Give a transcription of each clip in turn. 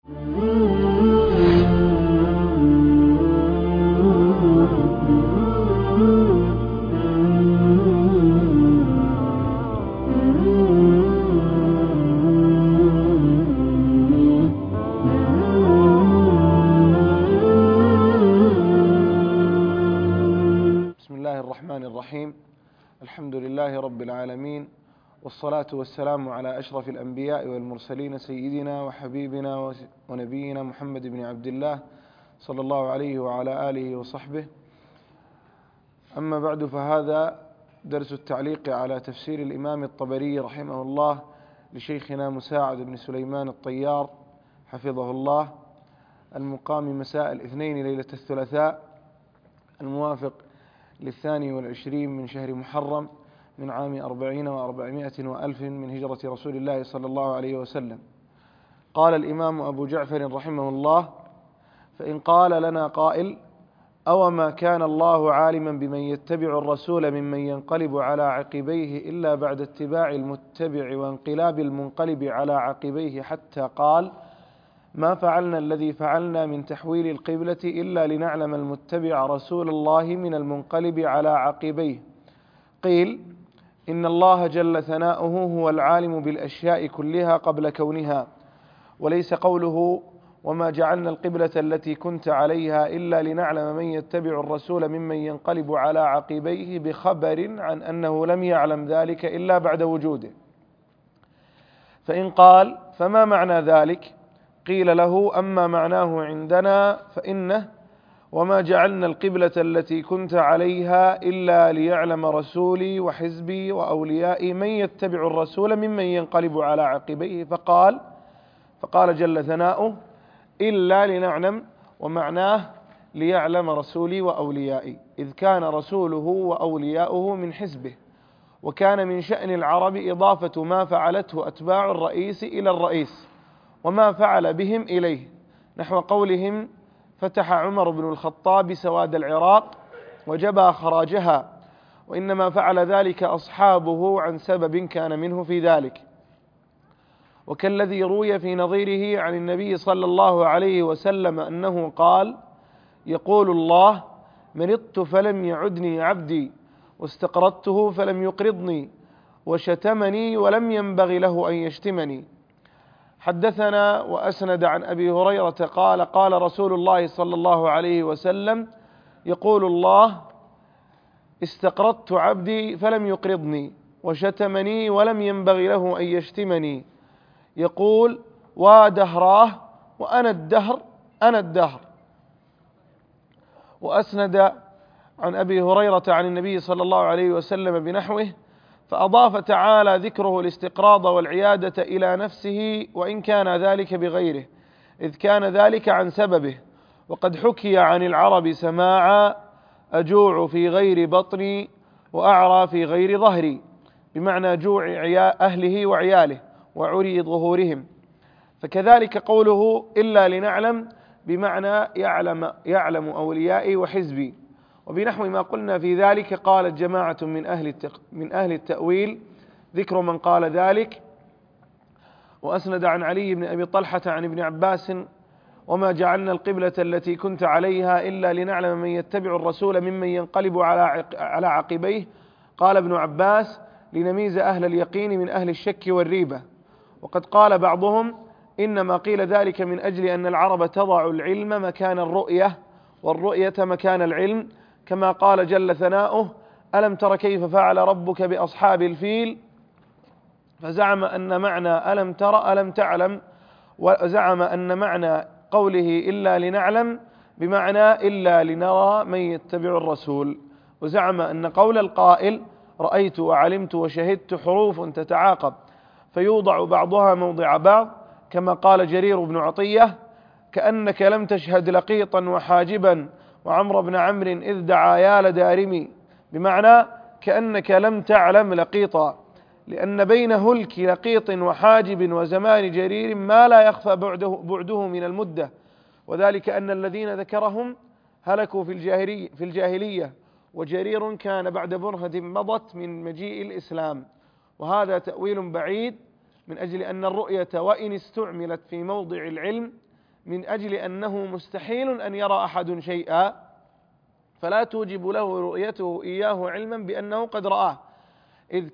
بسم الله الرحمن الرحيم. الحمد لله رب العالمين، والصلاة والسلام على أشرف الأنبياء والمرسلين سيدنا وحبيبنا ونبينا محمد بن عبد الله صلى الله عليه وعلى آله وصحبه. أما بعد، فهذا درس التعليق على تفسير الإمام الطبري رحمه الله لشيخنا مساعد بن سليمان الطيار حفظه الله، المقام مساء الاثنين ليلة الثلاثاء الموافق 22 من شهر محرم من عام 40 و400 وألف من هجرة رسول الله صلى الله عليه وسلم. قال الإمام أبو جعفر رحمه الله: فإن قال لنا قائل: أوما كان الله عالما بمن يتبع الرسول ممن ينقلب على عقبيه إلا بعد اتباع المتبع وانقلاب المنقلب على عقبيه، حتى قال: ما فعلنا الذي فعلنا من تحويل القبلة إلا لنعلم المتبع رسول الله من المنقلب على عقبيه. قيل: إن الله جل ثناؤه هو العالم بالأشياء كلها قبل كونها، وليس قوله: وما جعلنا القبلة التي كنت عليها إلا لنعلم من يتبع الرسول ممن ينقلب على عقبيه بخبر عن أنه لم يعلم ذلك إلا بعد وجوده. فإن قال: فما معنى ذلك؟ قيل له: أما معناه عندنا فإنه: وما جعلنا القبلة التي كنت عليها إلا ليعلم رسولي وحزبي وأوليائي من يتبع الرسول ممن ينقلب على عقبيه. فقال جل ثناؤه: إلا لنعلم، ومعناه ليعلم رسولي وأوليائي، إذ كان رسوله وأولياؤه من حزبه، وكان من شأن العرب إضافة ما فعلته أتباع الرئيس إلى الرئيس وما فعل بهم إليه، نحو قولهم: فتح عمر بن الخطاب سواد العراق وجبى خراجها، وإنما فعل ذلك أصحابه عن سبب كان منه في ذلك. وكالذي روي في نظيره عن النبي صلى الله عليه وسلم أنه قال: يقول الله: مرضت فلم يعدني عبدي، واستقرضته فلم يقرضني، وشتمني ولم ينبغ له أن يشتمني. حدثنا وأسند عن أبي هريرة قال: قال رسول الله صلى الله عليه وسلم: يقول الله: استقرضت عبدي فلم يقرضني، وشتمني ولم ينبغ له أن يشتمني. يقول: ودهراه، وأنا الدهر أنا الدهر. وأسند عن أبي هريرة عن النبي صلى الله عليه وسلم بنحوه، فأضاف تعالى ذكره الاستقراض والعيادة إلى نفسه، وإن كان ذلك بغيره، إذ كان ذلك عن سببه. وقد حكي عن العرب سماعا: أجوع في غير بطني وأعرى في غير ظهري، بمعنى جوع أهله وعياله وعري ظهورهم. فكذلك قوله: إلا لنعلم، بمعنى يعلم أوليائي وحزبي. وبنحو ما قلنا في ذلك قالت جماعة من أهل التأويل ذكر من قال ذلك. وأسند عن علي بن أبي طلحة عن ابن عباس: وما جعلنا القبلة التي كنت عليها إلا لنعلم من يتبع الرسول ممن ينقلب على عقبيه. قال ابن عباس: لنميز أهل اليقين من أهل الشك والريبة. وقد قال بعضهم: إنما قيل ذلك من أجل أن العرب تضع العلم مكان الرؤية والرؤية مكان العلم، كما قال جل ثناؤه: ألم تر كيف فعل ربك بأصحاب الفيل؟ فزعم أن معنى ألم تر ألم تعلم، وزعم أن معنى قوله إلا لنعلم بمعنى إلا لنرى من يتبع الرسول. وزعم أن قول القائل رأيت وعلمت وشهدت حروف تتعاقب فيوضع بعضها موضع بعض، كما قال جرير بن عطية: كأنك لم تشهد لقيطا وحاجبا وعمر بن عمرو إذ دعا يا لدارمي، بمعنى كأنك لم تعلم لقيطا، لأن بين هلك لقيط وحاجب وزمان جرير ما لا يخفى بعده من المدة، وذلك أن الذين ذكرهم هلكوا في الجاهلية، وجرير كان بعد برهة مضت من مجيء الإسلام. وهذا تأويل بعيد، من أجل أن الرؤية وإن استعملت في موضع العلم من أجل أنه مستحيل أن يرى أحد شيئا فلا توجب له رؤيته إياه علما بأنه قد رآه إذا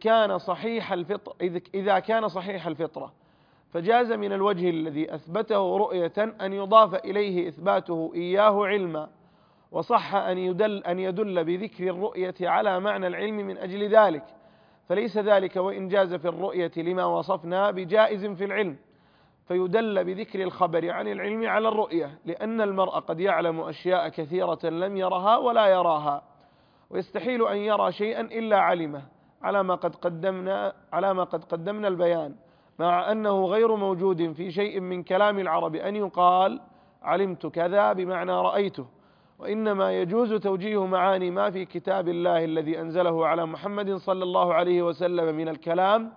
كان صحيح الفطرة، فجاز من الوجه الذي أثبته رؤية أن يضاف إليه إثباته إياه علما، وصح أن يدل بذكر الرؤية على معنى العلم من أجل ذلك، فليس ذلك وإن جاز في الرؤية لما وصفنا بجائز في العلم، فيدل بذكر الخبر عن العلم على الرؤية، لأن المرء قد يعلم أشياء كثيرة لم يرها ولا يراها، ويستحيل أن يرى شيئا إلا علمه على ما قد قدمنا البيان، مع أنه غير موجود في شيء من كلام العرب أن يقال علمت كذا بمعنى رأيته، وإنما يجوز توجيه معاني ما في كتاب الله الذي أنزله على محمد صلى الله عليه وسلم من الكلام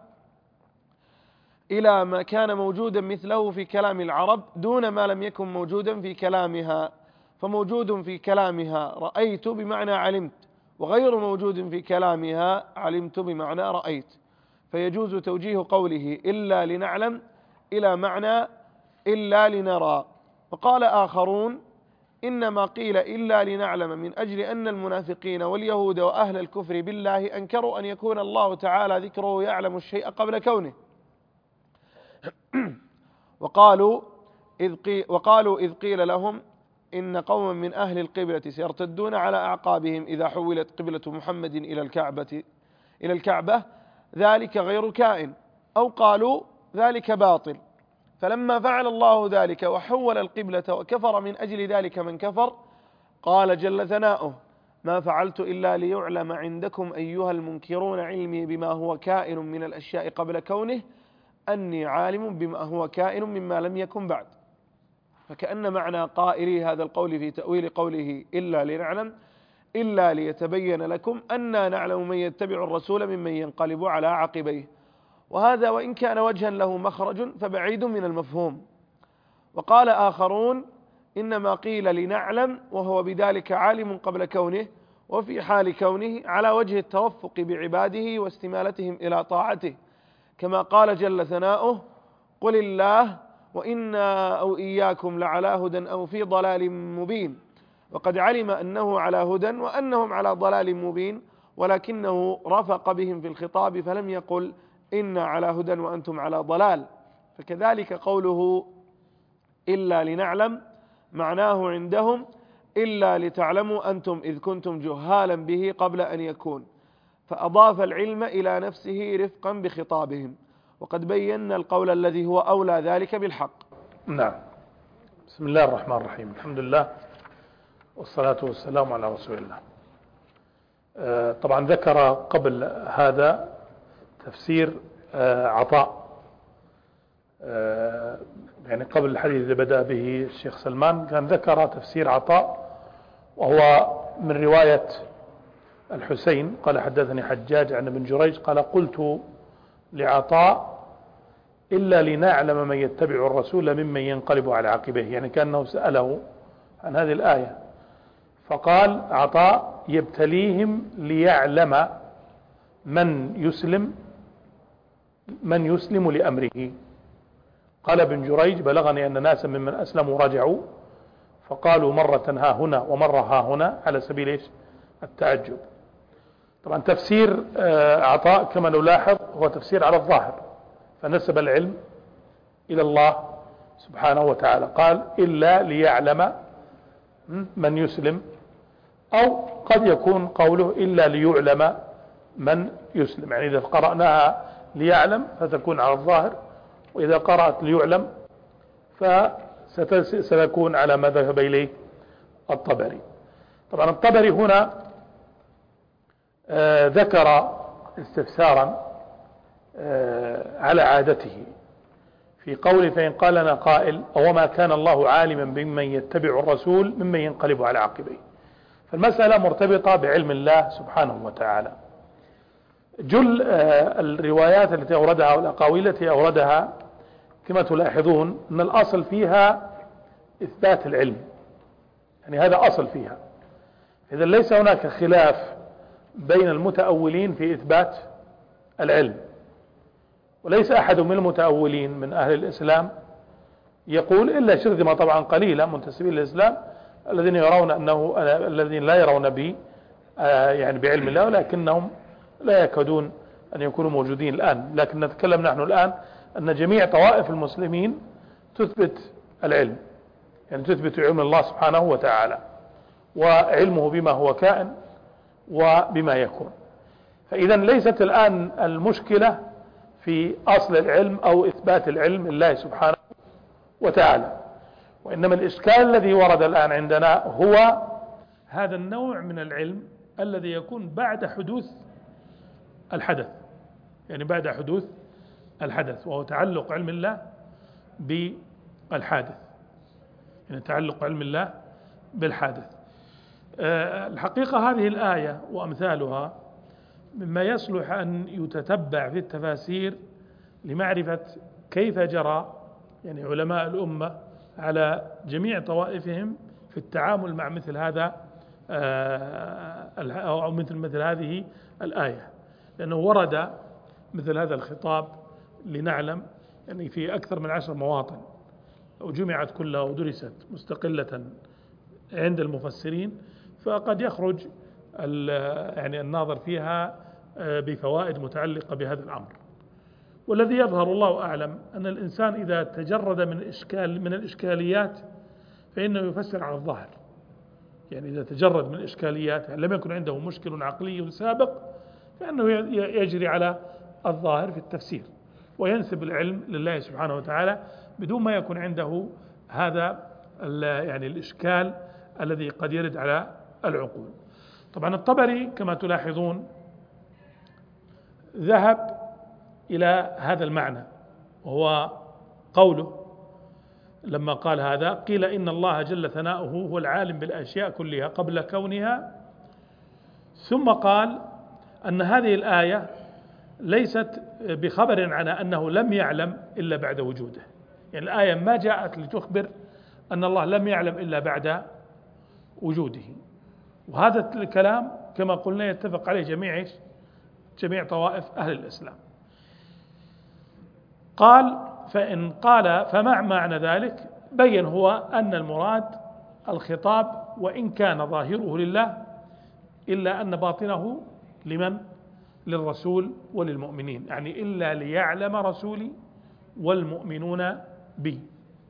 إلى ما كان موجودا مثله في كلام العرب دون ما لم يكن موجودا في كلامها، فموجود في كلامها رأيت بمعنى علمت، وغير موجود في كلامها علمت بمعنى رأيت، فيجوز توجيه قوله إلا لنعلم إلى معنى إلا لنرى. وقال آخرون إنما قيل إلا لنعلم من أجل أن المنافقين واليهود وأهل الكفر بالله أنكروا أن يكون الله تعالى ذكره يعلم الشيء قبل كونه، وقالوا إذ قيل لهم إن قوما من أهل القبلة سيرتدون على أعقابهم إذا حولت قبلة محمد إلى الكعبة ذلك غير كائن، أو قالوا ذلك باطل، فلما فعل الله ذلك وحول القبلة وكفر من أجل ذلك من كفر، قال جل ثناؤه ما فعلت إلا ليعلم عندكم أيها المنكرون علمي بما هو كائن من الأشياء قبل كونه أني عالم بما هو كائن مما لم يكن بعد. فكأن معنى قائلي هذا القول في تأويل قوله إلا لنعلم إلا ليتبين لكم أننا نعلم من يتبع الرسول ممن ينقلب على عقبيه، وهذا وإن كان وجها له مخرج فبعيد من المفهوم. وقال آخرون إنما قيل لنعلم وهو بذلك عالم قبل كونه وفي حال كونه على وجه التوفق بعباده واستمالتهم إلى طاعته، كما قال جل ثناؤه قل الله وإنا أو إياكم لعلى هدى أو في ضلال مبين، وقد علم أنه على هدى وأنهم على ضلال مبين، ولكنه رفق بهم في الخطاب فلم يقل إنا على هدى وأنتم على ضلال. فكذلك قوله إلا لنعلم معناه عندهم إلا لتعلموا أنتم إذ كنتم جهالا به قبل أن يكون، فأضاف العلم إلى نفسه رفقا بخطابهم، وقد بينا القول الذي هو أولى ذلك بالحق. نعم. بسم الله الرحمن الرحيم، الحمد لله والصلاة والسلام على رسول الله. طبعا ذكر قبل هذا تفسير عطاء، يعني قبل الحديث اللي بدأ به الشيخ سلمان كان ذكر تفسير عطاء، وهو من رواية الحسين قال حدثني حجاج عن ابن جريج قال قلت لعطاء إلا لنعلم من يتبع الرسول ممن ينقلب على عقبيه، يعني كأنه سأله عن هذه الآية، فقال عطاء يبتليهم ليعلم من يسلم لأمره. قال ابن جريج بلغني أن ناسا ممن أسلموا رجعوا فقالوا مرة ها هنا ومرة ها هنا على سبيل التعجب. طبعا تفسير عطاء كما نلاحظ هو تفسير على الظاهر، فنسب العلم إلى الله سبحانه وتعالى، قال إلا ليعلم من يسلم، أو قد يكون قوله إلا ليعلم من يسلم، يعني إذا قرأناها ليعلم فتكون على الظاهر، وإذا قرأت ليعلم فستكون على ما ذهب إليه الطبري. طبعا الطبري هنا ذكر استفسارا على عادته في قوله فإن قال لنا قائل أوما كان الله عالما بمن يتبع الرسول ممن ينقلب على عقبيه، فالمسألة مرتبطة بعلم الله سبحانه وتعالى. جل الروايات التي أوردها والأقاويل التي أوردها كما تلاحظون أن الأصل فيها إثبات العلم، يعني هذا أصل فيها، إذا ليس هناك خلاف بين المتأولين في إثبات العلم، وليس أحد من المتأولين من أهل الإسلام يقول إلا شرذمة طبعا قليلة منتسبين للإسلام الذين يرون أنه الذين لا يرون به يعني بعلم الله، ولكنهم لا يكادون أن يكونوا موجودين الآن. لكن نتكلم نحن الآن أن جميع طوائف المسلمين تثبت العلم، يعني تثبت علم الله سبحانه وتعالى وعلمه بما هو كائن وبما يكون. فإذا ليست الآن المشكلة في أصل العلم أو إثبات العلم لله سبحانه وتعالى، وإنما الإشكال الذي ورد الآن عندنا هو هذا النوع من العلم الذي يكون بعد حدوث الحدث، يعني بعد حدوث الحدث، وهو تعلق علم الله بالحادث، يعني تعلق علم الله بالحادث. الحقيقة هذه الآية وأمثالها مما يصلح أن يتتبع في التفاسير لمعرفة كيف جرى يعني علماء الأمة على جميع طوائفهم في التعامل مع مثل هذا أو مثل هذه الآية، لأنه ورد مثل هذا الخطاب لنعلم يعني في أكثر من 10 مواطن، لو جمعت كلها ودرست مستقلة عند المفسرين فقد يخرج يعني الناظر فيها بفوائد متعلقة بهذا الأمر. والذي يظهر الله أعلم أن الإنسان إذا تجرد من الإشكاليات فإنه يفسر على الظاهر، يعني إذا تجرد من الإشكاليات يعني لم يكن عنده مشكل عقلي سابق فإنه يجري على الظاهر في التفسير وينسب العلم لله سبحانه وتعالى بدون ما يكون عنده هذا يعني الإشكال الذي قد يرد على العقول. طبعا الطبري كما تلاحظون ذهب إلى هذا المعنى، وهو قوله لما قال هذا قيل إن الله جل ثناؤه هو العالم بالأشياء كلها قبل كونها، ثم قال أن هذه الآية ليست بخبر عن أنه لم يعلم إلا بعد وجوده، يعني الآية ما جاءت لتخبر أن الله لم يعلم إلا بعد وجوده. وهذا الكلام كما قلنا يتفق عليه جميع طوائف أهل الإسلام. قال فإن قال فمع معنى ذلك بين هو أن المراد الخطاب وإن كان ظاهره لله إلا أن باطنه لمن؟ للرسول وللمؤمنين، يعني إلا ليعلم رسولي والمؤمنون بي.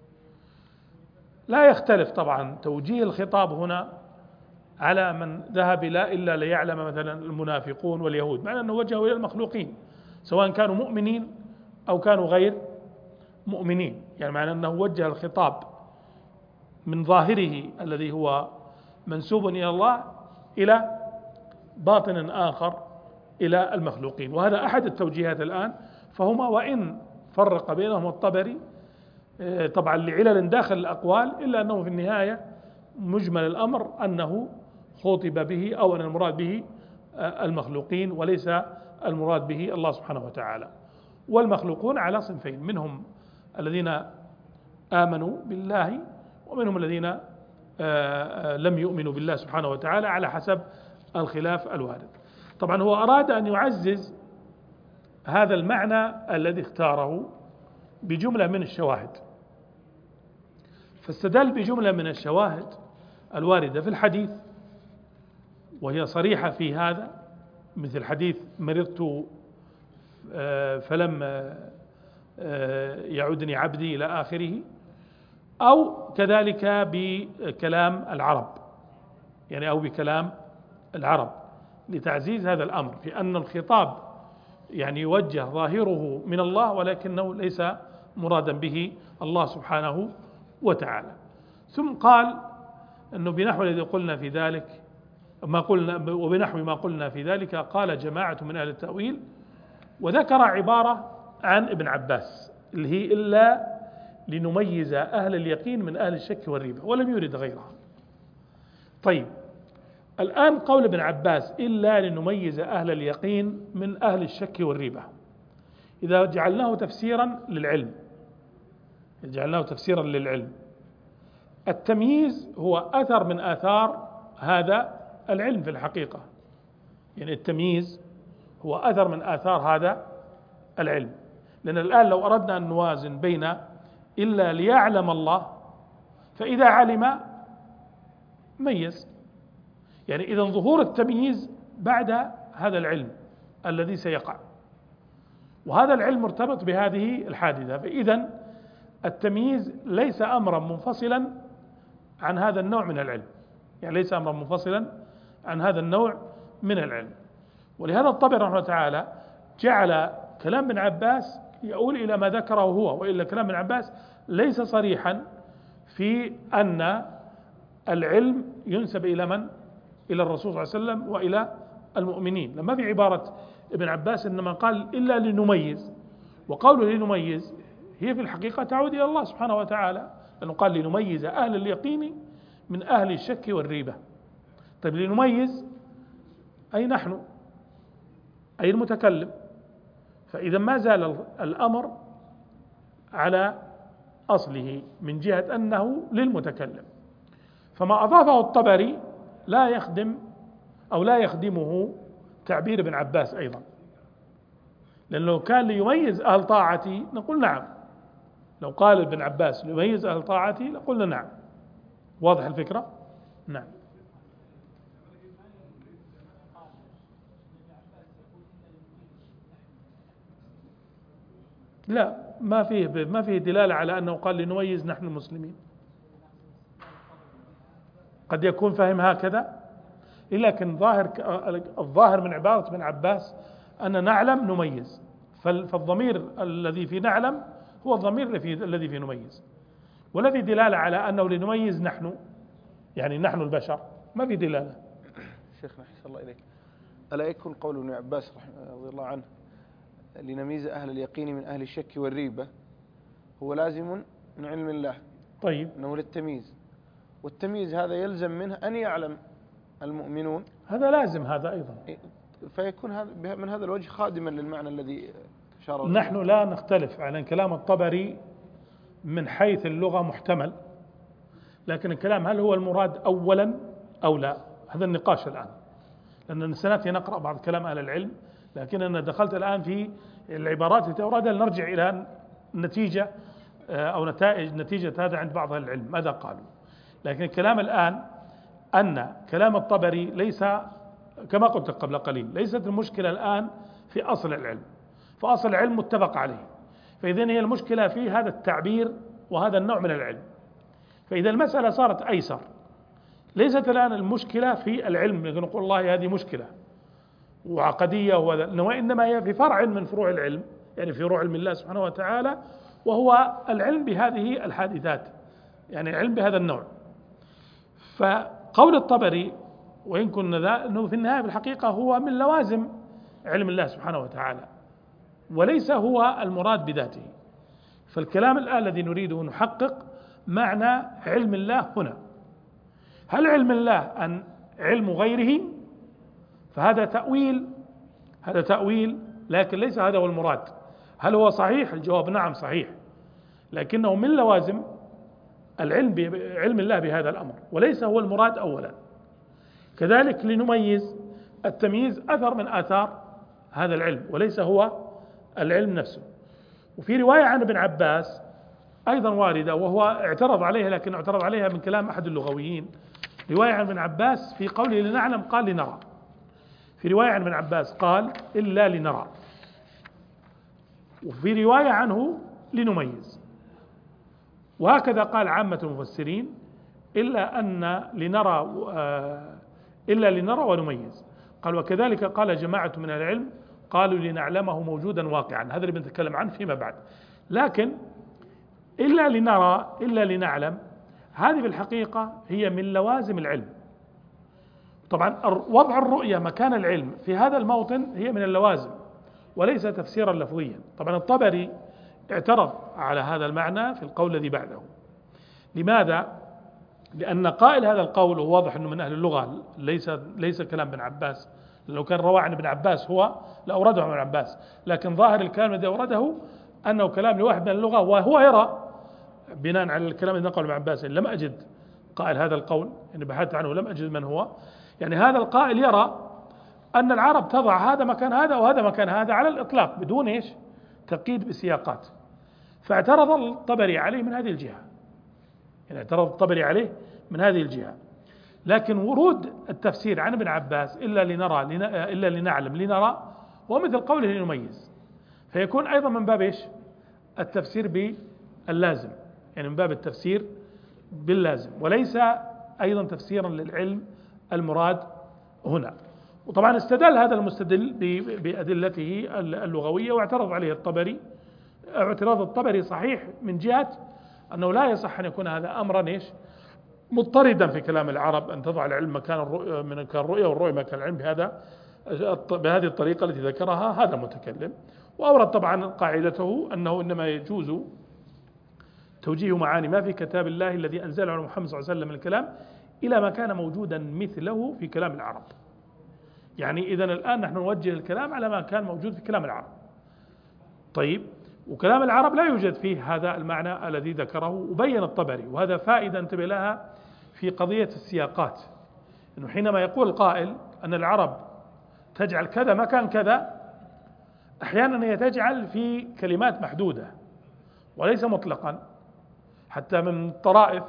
لا يختلف طبعا توجيه الخطاب هنا على من ذهب إلا ليعلم مثلا المنافقون واليهود، مع أنه وجهه إلى المخلوقين سواء كانوا مؤمنين أو كانوا غير مؤمنين، يعني معنى أنه وجه الخطاب من ظاهره الذي هو منسوب إلى الله إلى باطن آخر إلى المخلوقين. وهذا أحد التوجيهات الآن، فهما وإن فرق بينهم الطبري طبعا لعلل داخل الأقوال إلا أنه في النهاية مجمل الأمر أنه خطب به أو أن المراد به المخلوقين وليس المراد به الله سبحانه وتعالى. والمخلوقون على صنفين، منهم الذين آمنوا بالله ومنهم الذين لم يؤمنوا بالله سبحانه وتعالى على حسب الخلاف الوارد. طبعا هو أراد أن يعزز هذا المعنى الذي اختاره بجملة من الشواهد، فاستدل بجملة من الشواهد الواردة في الحديث وهي صريحة في هذا، مثل حديث مرضت فلم يعدني عبدي إلى آخره، أو كذلك بكلام العرب، يعني أو بكلام العرب لتعزيز هذا الأمر في أن الخطاب يعني يوجه ظاهره من الله ولكنه ليس مرادا به الله سبحانه وتعالى. ثم قال أنه بنحو الذي قلنا في ذلك وبنحو ما قلنا في ذلك قال جماعة من أهل التأويل، وذكر عبارة عن ابن عباس اللي هي إلا لنميز أهل اليقين من أهل الشك والريبة، ولم يرد غيرها. طيب الآن قول ابن عباس إلا لنميز أهل اليقين من أهل الشك والريبة، إذا جعلناه تفسيرا للعلم، التمييز هو أثر من آثار هذا العلم في الحقيقة، يعني التمييز هو أثر من آثار هذا العلم. لأن الآن لو أردنا أن نوازن بين إلا ليعلم الله، فإذا علم ميز. يعني إذا ظهور التمييز بعد هذا العلم الذي سيقع، وهذا العلم مرتبط بهذه الحادثة، فإذا التمييز ليس أمرا منفصلا عن هذا النوع من العلم، يعني ليس أمرا منفصلا عن هذا النوع من العلم. ولهذا الطبري رحمه الله تعالى جعل كلام ابن عباس يؤول إلى ما ذكره هو، وإلا كلام ابن عباس ليس صريحا في أن العلم ينسب إلى من؟ إلى الرسول صلى الله عليه وسلم وإلى المؤمنين. لما في عبارة ابن عباس إنما قال إلا لنميز، وقوله لنميز هي في الحقيقة تعود إلى الله سبحانه وتعالى، لأنه قال لنميز أهل اليقين من أهل الشك والريبة. طيب لنميز أي نحن، أي المتكلم، فإذا ما زال الأمر على أصله من جهة أنه للمتكلم. فما أضافه الطبري لا يخدم أو لا يخدمه تعبير ابن عباس أيضا، لأنه لو كان ليميز أهل طاعتي نقول نعم، لو قال ابن عباس ليميز أهل طاعتي لقلنا نعم. واضح الفكرة؟ نعم. لا، ما فيه دلالة على أنه قال لنميز نحن المسلمين. قد يكون فهم هكذا، لكن الظاهر من عبارة ابن عباس أن نعلم نميز، فالضمير الذي في نعلم هو الضمير الذي في نميز، ولا في دلالة على أنه لنميز نحن، يعني نحن البشر، ما في دلالة. شيخنا أحسن الله إليك، ألا يكون قول ابن عباس رضي الله عنه لنميز أهل اليقين من أهل الشك والريبة هو لازم من علم الله؟ طيب، أنه للتمييز، والتمييز هذا يلزم منه أن يعلم المؤمنون، هذا لازم هذا أيضا، فيكون هذا من هذا الوجه خادما للمعنى الذي أشار إليه. نحن لا نختلف على كلام الطبري من حيث اللغة محتمل، لكن الكلام هل هو المراد أولا أو لا، هذا النقاش الآن، لأننا سنأتي نقرأ بعض كلام أهل العلم، لكننا دخلت الآن في العبارات التي أراد أن نرجع إلى نتيجة أو نتيجة هذا عند بعض أهل العلم ماذا قالوا. لكن الكلام الآن أن كلام الطبري ليس كما قلت قبل قليل، ليست المشكلة الآن في أصل العلم، فأصل العلم متفق عليه، فإذن هي المشكلة في هذا التعبير وهذا النوع من العلم. فإذا المسألة صارت أيسر، ليست الآن المشكلة في العلم نقول الله هذه مشكلة وعقدية وإنما هي في فرع من فروع العلم، يعني في فروع علم الله سبحانه وتعالى، وهو العلم بهذه الحادثات، يعني العلم بهذا النوع. فقول الطبري وإن كنا ذا أنه في النهاية في الحقيقة هو من لوازم علم الله سبحانه وتعالى، وليس هو المراد بذاته. فالكلام الآن الذي نريده نحقق معنى علم الله هنا، هل علم الله أن علم غيره؟ فهذا تأويل، لكن ليس هذا هو المراد. هل هو صحيح؟ الجواب نعم صحيح، لكنه من لوازم العلم بعلم الله بهذا الأمر، وليس هو المراد أولا. كذلك لنميز، التمييز أثر من آثار هذا العلم وليس هو العلم نفسه. وفي رواية عن ابن عباس أيضا واردة، وهو اعترض عليها، لكن اعترض عليها من كلام أحد اللغويين. رواية عن ابن عباس في قوله لنعلم قال لنرى، في رواية عن ابن عباس قال إلا لنرى، وفي رواية عنه لنميز، وهكذا قال عامة المفسرين إلا لنرى ونميز. قال وكذلك قال جماعة من العلم قالوا لنعلمه موجودا واقعا، هذا اللي بنتكلم عنه فيما بعد. لكن إلا لنرى إلا لنعلم هذه بالحقيقة هي من لوازم العلم. طبعا وضع الرؤية مكان العلم في هذا الموطن هي من اللوازم وليس تفسيرا لفظيا. طبعا الطبري اعترض على هذا المعنى في القول الذي بعده. لماذا؟ لأن قائل هذا القول هو واضح أنه من أهل اللغة، ليس كلام ابن عباس، لو كان رواه عن ابن عباس هو لأورده عن ابن عباس، لكن ظاهر الكلام الذي أورده أنه كلام لواحد من اللغة، وهو يرى بناء على الكلام الذي نقله ابن عباس لم أجد قائل هذا القول، يعني بحثت عنه لم أجد من هو، يعني هذا القائل يرى أن العرب تضع هذا مكان هذا وهذا مكان هذا على الإطلاق بدون تقييد بسياقات. فاعترض الطبري عليه من هذه الجهة، يعني اعترض الطبري عليه من هذه الجهة. لكن ورود التفسير عن ابن عباس إلا لنعلم لنرى هو مثل قوله لنميز، فيكون أيضا من باب إيش؟ التفسير باللازم، يعني من باب التفسير باللازم، وليس أيضا تفسيرا للعلم المراد هنا. وطبعا استدل هذا المستدل بأدلته اللغوية، واعترض عليه الطبري. اعتراض الطبري صحيح من جهة أنه لا يصح أن يكون هذا أمرا إيش؟ مضطردا في كلام العرب، أن تضع العلم مكان الرؤية والرؤية مكان العلم بهذه الطريقة التي ذكرها هذا المتكلم. وأورد طبعا قاعدته أنه إنما يجوز توجيه معاني ما في كتاب الله الذي أنزله على محمد صلى الله عليه وسلم من الكلام إلى ما كان موجودا مثله في كلام العرب. يعني إذا الآن نحن نوجه الكلام على ما كان موجود في كلام العرب. طيب، وكلام العرب لا يوجد فيه هذا المعنى الذي ذكره، وبين الطبري، وهذا فائدة انتبه لها في قضية السياقات، إنه حينما يقول القائل أن العرب تجعل كذا مكان كذا، أحيانا هي تجعل في كلمات محدودة وليس مطلقا. حتى من الطرائف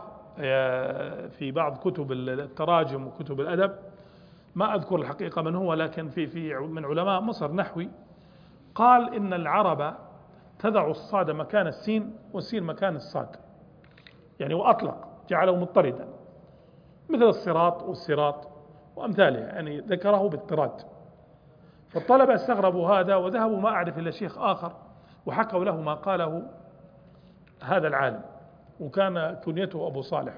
في بعض كتب التراجم وكتب الأدب، ما أذكر الحقيقة من هو، لكن في من علماء مصر نحوي، قال إن العرب تضع الصاد مكان السين والسين مكان الصاد، يعني وأطلق جعله مضطردا، مثل الصراط والصراط وأمثالها، يعني ذكره باضطراد. فالطلبة استغربوا هذا وذهبوا، ما أعرف إلا شيخ آخر، وحكوا له ما قاله هذا العالم، وكان كنيته أبو صالح.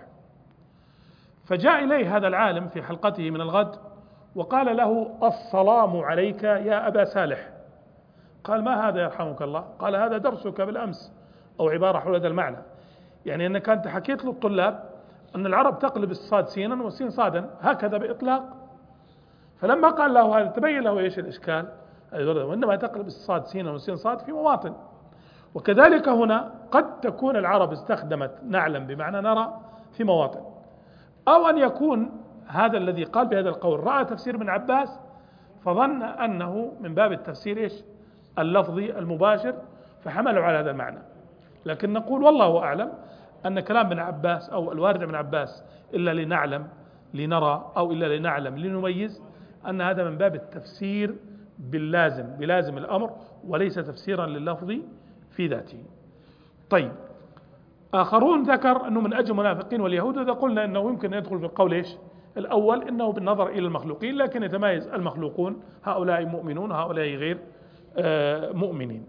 فجاء إليه هذا العالم في حلقته من الغد وقال له: السلام عليك يا أبا صالح. قال: ما هذا يرحمك الله؟ قال: هذا درسك بالأمس، أو عبارة حول هذا المعنى، يعني أنك أنت حكيت للطلاب أن العرب تقلب الصاد سينا والسين صادا هكذا بإطلاق. فلما قال له هذا تبين له إيش الإشكال، وإنما تقلب الصاد سينا والسين صاد في مواطن. وكذلك هنا قد تكون العرب استخدمت نعلم بمعنى نرى في مواطن، أو أن يكون هذا الذي قال بهذا القول رأى تفسير ابن عباس فظن أنه من باب التفسير إيش؟ اللفظي المباشر، فحملوا على هذا المعنى. لكن نقول والله أعلم أن كلام ابن عباس أو الوارد ابن عباس إلا لنعلم لنرى أو إلا لنعلم لنميز، أن هذا من باب التفسير باللازم بلازم الأمر، وليس تفسيرا لللفظ في ذاته. طيب، آخرون ذكر أنه من أجل المنافقين واليهود، إذا قلنا أنه يمكن أن يدخل في القول إيش؟ الأول، إنه بالنظر إلى المخلوقين، لكن يتميز المخلوقون، هؤلاء مؤمنون وهؤلاء غير مؤمنين.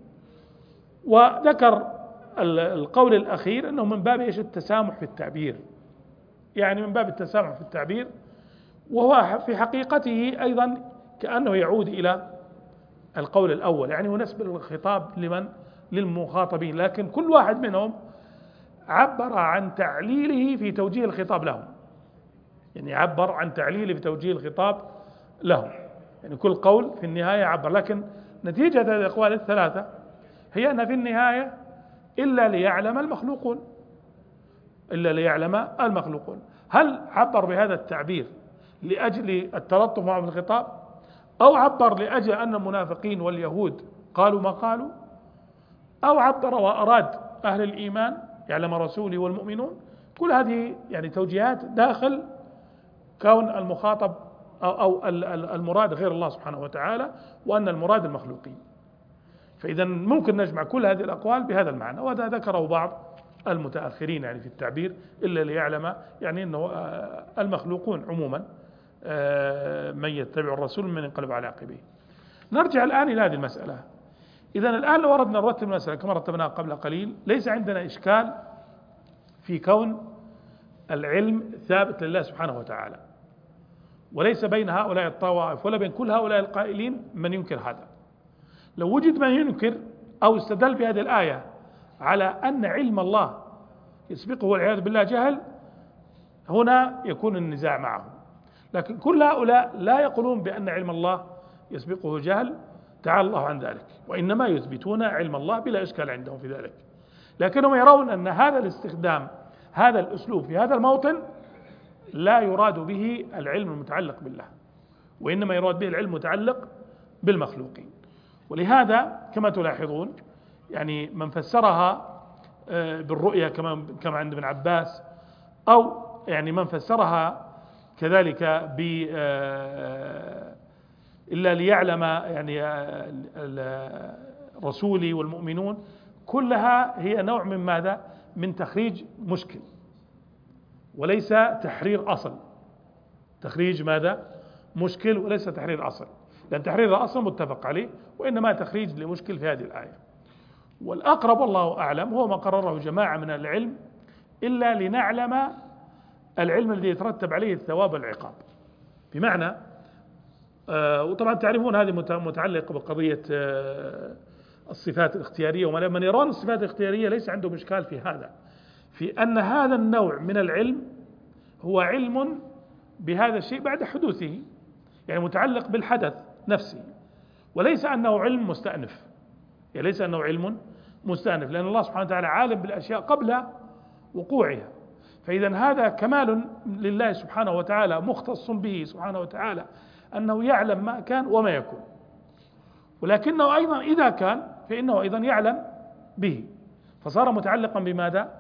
وذكر القول الأخير أنه من باب إيش؟ التسامح في التعبير، يعني من باب التسامح في التعبير، وهو في حقيقته أيضا كأنه يعود إلى القول الأول، يعني هو نسب الخطاب للمخاطبين، لكن كل واحد منهم عبر عن تعليله في توجيه الخطاب لهم، يعني عبر عن تعليله في توجيه الخطاب لهم، يعني كل قول في النهاية عبر. لكن نتيجة هذه الأقوال الثلاثة هي أن في النهاية إلا ليعلم المخلوقون، إلا ليعلم المخلوقون. هل عبر بهذا التعبير لأجل التلطف مع الخطاب، أو عبر لأجل أن المنافقين واليهود قالوا ما قالوا، أو عبر وأراد أهل الإيمان يعلم رسوله والمؤمنون؟ كل هذه يعني توجيهات داخل كون المخاطب أو المراد غير الله سبحانه وتعالى، وأن المراد المخلوقين. فإذا ممكن نجمع كل هذه الأقوال بهذا المعنى، وهذا ذكره بعض المتأخرين يعني في التعبير، إلا ليعلم، يعني أنه المخلوقون عموما من يتبع الرسول من ينقلب على عقبيه. نرجع الآن إلى هذه المسألة. إذا الآن لو أردنا نرتب المسألة كما رتبناها قبل قليل، ليس عندنا إشكال في كون العلم ثابت لله سبحانه وتعالى، وليس بين هؤلاء الطوائف ولا بين كل هؤلاء القائلين من ينكر هذا. لو وجد من ينكر أو استدل بهذه الآية على أن علم الله يسبقه والعياذ بالله جهل، هنا يكون النزاع معه. لكن كل هؤلاء لا يقولون بأن علم الله يسبقه جهل، تعالى الله عن ذلك، وإنما يثبتون علم الله بلا إشكال عندهم في ذلك. لكنهم يرون أن هذا الاستخدام، هذا الأسلوب في هذا الموطن لا يراد به العلم المتعلق بالله، وإنما يراد به العلم المتعلق بالمخلوقين. ولهذا كما تلاحظون يعني من فسرها بالرؤية كما عند ابن عباس، أو يعني من فسرها كذلك إلا ليعلم يعني رسولي والمؤمنون، كلها هي نوع من ماذا؟ من تخريج مشكل وليس تحرير أصل. تخريج ماذا؟ مشكل وليس تحرير أصل، لأن تحرير الأصل متفق عليه، وإنما تخريج لمشكل في هذه الآية. والأقرب والله أعلم هو ما قرره جماعة من العلم، إلا لنعلم العلم الذي يترتب عليه الثواب والعقاب. بمعنى وطبعا تعرفون هذه متعلقة بقضية الصفات الاختيارية، ومن يرون الصفات الاختيارية ليس عنده إشكال في هذا، في أن هذا النوع من العلم هو علم بهذا الشيء بعد حدوثه، يعني متعلق بالحدث نفسه، وليس أنه علم مستأنف، يعني ليس أنه علم مستأنف، لأن الله سبحانه وتعالى عالم بالأشياء قبل وقوعها. فإذا هذا كمال لله سبحانه وتعالى مختص به سبحانه وتعالى، أنه يعلم ما كان وما يكون، ولكنه أيضا إذا كان فإنه أيضا يعلم به، فصار متعلقا بماذا؟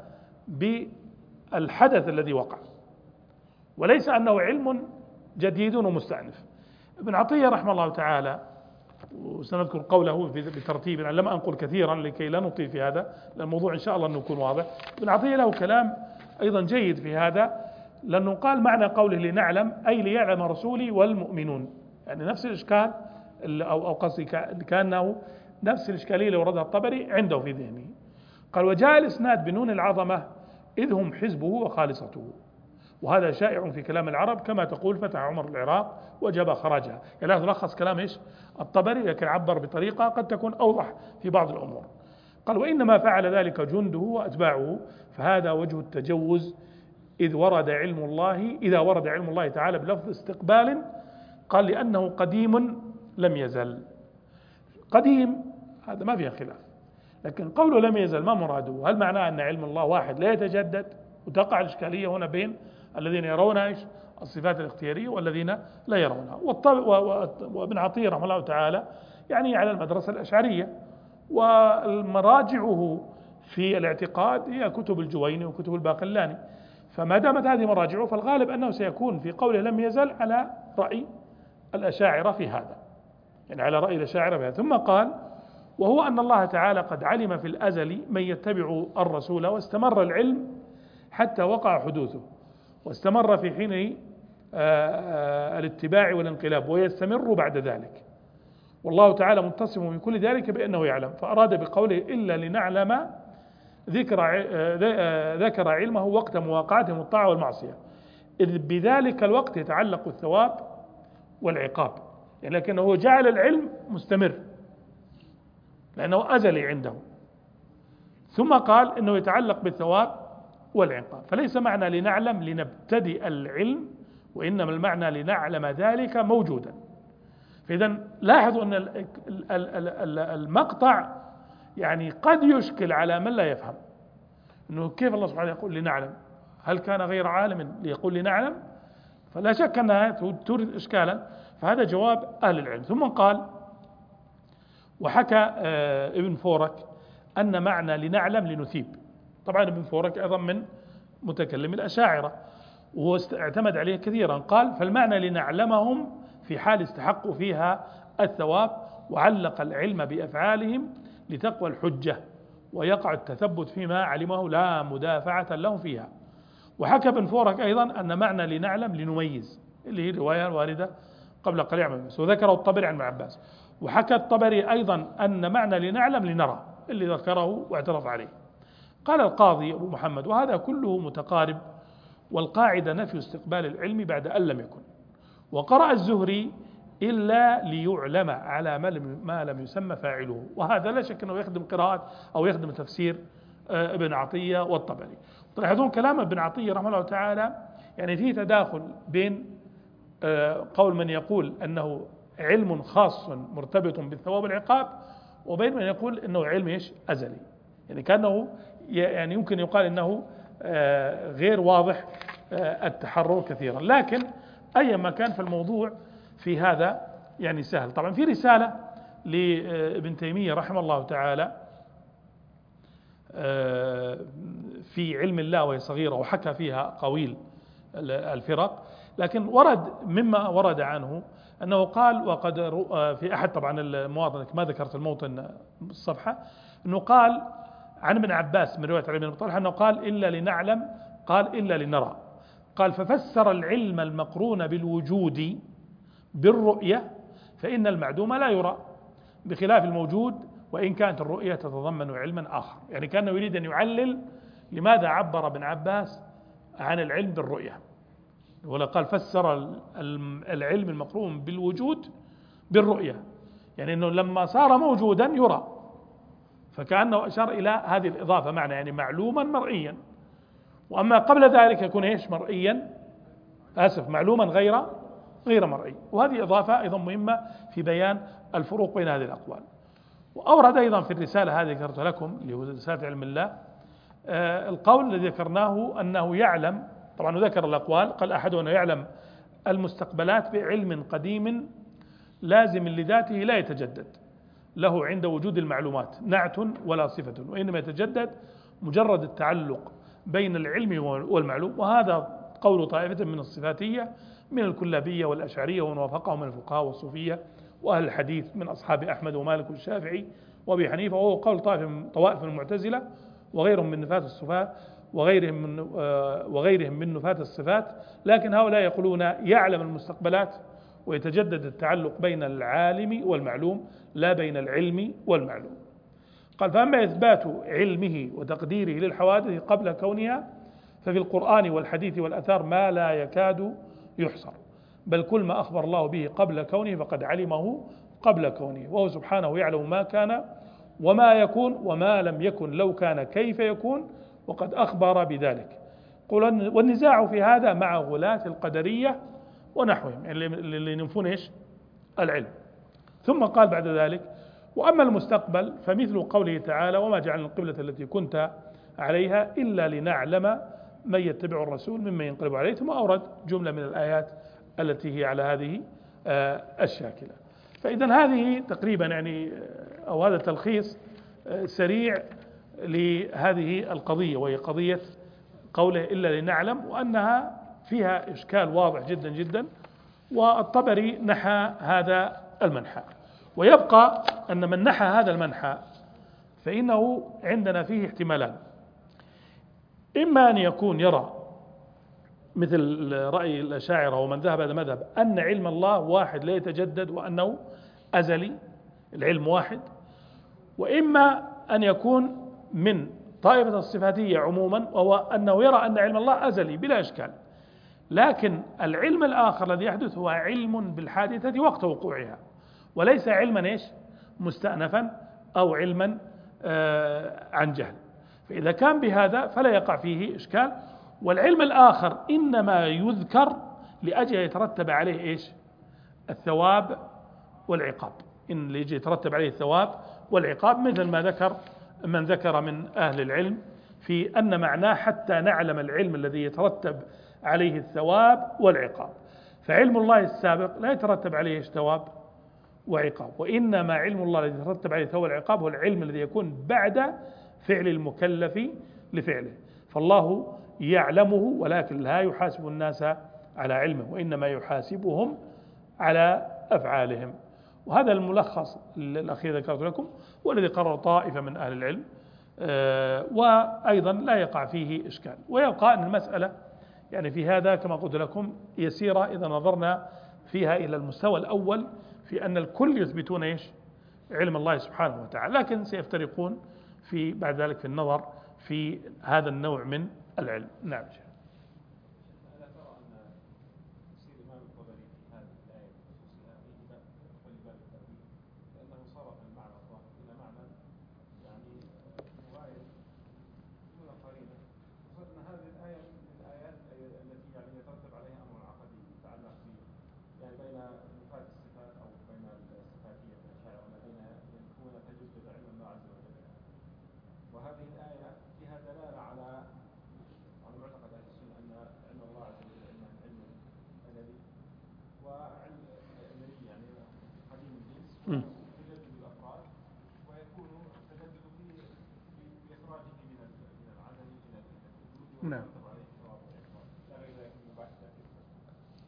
بالحدث الذي وقع، وليس أنه علم جديد ومستأنف. ابن عطية رحمه الله تعالى، وسنذكر قوله بترتيب، أنا لم أنقل كثيرا لكي لا نطيل في هذا، لأن الموضوع إن شاء الله أنه يكون واضح. ابن عطية له كلام أيضا جيد في هذا، لأنه قال معنى قوله لنعلم أي ليعلم رسولي والمؤمنون، يعني نفس الإشكال أو قصدي كأنه نفس الإشكالية اللي وردها الطبري عنده في ذهنه. قال وجاء الإسناد بنون العظمة إذ هم حزبه وخالصته، وهذا شائع في كلام العرب، كما تقول فتح عمر العراق وجب خراجها، يعني هذا لخص كلام إيش الطبري، لكن عبر بطريقة قد تكون أوضح في بعض الأمور. قال وإنما فعل ذلك جنده وأتباعه، فهذا وجه التجوز إذا ورد علم الله تعالى بلفظ استقبال، قال لأنه قديم لم يزل. قديم هذا ما فيها خلاف، لكن قوله لم يزل ما مراده؟ هل معناه أن علم الله واحد لا يتجدد؟ وتقع الإشكالية هنا بين الذين يرون إيش الصفات الاختيارية والذين لا يرونها. وابن عطية رحمه الله تعالى يعني على المدرسة الأشعرية، والمراجعه في الاعتقاد هي كتب الجويني وكتب الباقلاني، فما دامت هذه مراجعه فالغالب أنه سيكون في قوله لم يزل على رأي الأشاعرة في هذا، يعني على رأي الأشاعرة في هذا. ثم قال وهو أن الله تعالى قد علم في الأزل من يتبع الرسول، واستمر العلم حتى وقع حدوثه، واستمر في حين الاتباع والانقلاب، ويستمر بعد ذلك، والله تعالى متصف من كل ذلك بأنه يعلم، فأراد بقوله إلا لنعلم ذكر علمه وقت مواقعتهم الطاعة والمعصية، إذ بذلك الوقت يتعلق الثواب والعقاب، يعني لكنه جعل العلم مستمر لأنه أزلي عنده، ثم قال إنه يتعلق بالثواب والعقاب. فليس معنى لنعلم لنبتدئ العلم، وإنما المعنى لنعلم ذلك موجودا. فإذا لاحظوا أن المقطع يعني قد يشكل على من لا يفهم، أنه كيف الله سبحانه يقول لنعلم؟ هل كان غير عالم ليقول لنعلم؟ فلا شك أنها تورد إشكالا، فهذا جواب أهل العلم. ثم قال وحكى ابن فورك أن معنى لنعلم لنثيب. طبعا ابن فورك أيضا من متكلم الأشاعرة، وهو اعتمد عليه كثيرا. قال فالمعنى لنعلمهم في حال استحقوا فيها الثواب، وعلق العلم بأفعالهم لتقوى الحجة، ويقع التثبت فيما علمه لا مدافعة لهم فيها. وحكى ابن فورك أيضا أن معنى لنعلم لنميز، اللي هي رواية واردة قبل قليل عن عباس، وذكره الطبري عن عباس. وحكى الطبري أيضا أن معنى لنعلم لنرى، اللي ذكره واعترض عليه. قال القاضي أبو محمد وهذا كله متقارب، والقاعدة نفي استقبال العلم بعد أن لم يكن. وقرأ الزهري إلا ليعلم على ما لم يسمى فاعله، وهذا لا شك أنه يخدم قراءة أو يخدم تفسير ابن عطية والطبري. تلاحظون كلام ابن عطية رحمه الله تعالى يعني فيه تداخل بين قول من يقول أنه علم خاص مرتبط بالثواب والعقاب، وبين من يقول أنه علم إيش أزلي، يعني كأنه يعني يمكن يقال أنه غير واضح التحرر كثيرا. لكن أي ما كان في الموضوع في هذا يعني سهل. طبعا في رسالة لابن تيمية رحمه الله تعالى في علم الله وهي صغيرة، وحكى فيها قويل الفرق. لكن ورد مما ورد عنه أنه قال، وقد في أحد طبعا المواطن ما ذكرت الموطن الصفحة، أنه قال عن ابن عباس من رواية علي بن أبي طلحة أنه قال إلا لنعلم، قال إلا لنرى، قال ففسر العلم المقرون بالوجود بالرؤية فإن المعدوم لا يرى بخلاف الموجود وإن كانت الرؤية تتضمن علما آخر. يعني كان يريد أن يعلل لماذا عبر ابن عباس عن العلم بالرؤية، ولا قال فسر العلم المقرون بالوجود بالرؤية، يعني أنه لما صار موجودا يرى، فكأنه أشار إلى هذه الإضافة معنى يعني معلوما مرئيا، وأما قبل ذلك يكون إيش مرئيا، معلوما غير مرئي. وهذه إضافة أيضا مهمة في بيان الفروق بين هذه الأقوال. وأورد أيضا في الرسالة هذه ذكرت لكم اللي هو رسالة علم الله القول الذي ذكرناه أنه يعلم، طبعا ذكر الأقوال، قال أحد أنه يعلم المستقبلات بعلم قديم لازم لذاته لا يتجدد له عند وجود المعلومات نعت ولا صفة، وإنما يتجدد مجرد التعلق بين العلم والمعلوم. وهذا قول طائفة من الصفاتية من الكلابية والأشعرية ومن وافقهم من الفقهاء والصوفية وأهل الحديث من أصحاب أحمد ومالك والشافعي وأبي حنيفة، وهو قول طوائف من المعتزلة وغيرهم من نفاة الصفات وغيرهم من نفاة الصفات. لكن هؤلاء يقولون يعلم المستقبلات ويتجدد التعلق بين العالم والمعلوم لا بين العلم والمعلوم. قال فأما إثبات علمه وتقديره للحوادث قبل كونها ففي القرآن والحديث والأثار ما لا يكاد يحصر، بل كل ما أخبر الله به قبل كونه فقد علمه قبل كونه، وهو سبحانه يعلم ما كان وما يكون وما لم يكن لو كان كيف يكون، وقد أخبر بذلك. والنزاع في هذا مع غلاة القدرية ونحوهم اللي ينفون إيش العلم. ثم قال بعد ذلك وأما المستقبل فمثل قوله تعالى وما جعلنا القبلة التي كنت عليها إلا لنعلم من يتبع الرسول ممن ينقلب عليه، ثم أورد جملة من الآيات التي هي على هذه الشاكلة. فإذا هذه تقريبا يعني أو هذا تلخيص سريع لهذه القضية، وهي قضية قوله إلا لنعلم، وأنها فيها إشكال واضح جدا جدا، والطبري نحى هذا المنحى. ويبقى أن من نحى هذا المنحى فإنه عندنا فيه احتمالان، إما أن يكون يرى مثل رأي الأشاعرة ومن ذهب هذا مذهب أن علم الله واحد لا يتجدد وأنه أزلي، العلم واحد، وإما أن يكون من طائفة الصفاتية عموما وهو أنه يرى أن علم الله أزلي بلا إشكال، لكن العلم الآخر الذي يحدث هو علم بالحادثة وقت وقوعها، وليس علما إيش مستأنفا أو علما عن جهل. فإذا كان بهذا فلا يقع فيه إشكال. والعلم الآخر إنما يذكر لأجل يترتب عليه إيش الثواب والعقاب، إن يجي يترتب عليه الثواب والعقاب، مثل ما ذكر من ذكر من أهل العلم في أن معناه حتى نعلم العلم الذي يترتب عليه الثواب والعقاب. فعلم الله السابق لا يترتب عليه ثواب وعقاب، وإنما علم الله الذي يترتب عليه الثواب والعقاب هو العلم الذي يكون بعد فعل المكلف لفعله. فالله يعلمه ولكن لا يحاسب الناس على علمه، وإنما يحاسبهم على أفعالهم. وهذا الملخص الأخير ذكرت لكم، والذي قرر طائفة من أهل العلم، وأيضا لا يقع فيه إشكال. ويبقى أن المسألة يعني في هذا كما قلت لكم يسيرة إذا نظرنا فيها إلى المستوى الأول في أن الكل يثبتون إيش علم الله سبحانه وتعالى، لكن سيفترقون في بعد ذلك في النظر في هذا النوع من العلم. نعم. وهذه الآية فيها دلالة على معتقد أهل السنة أن علم الله عز وجل علم أزلي وعلم أزلي يعني قديم الجنس تجدد الأفراد، ويكون التجدد في إخراجه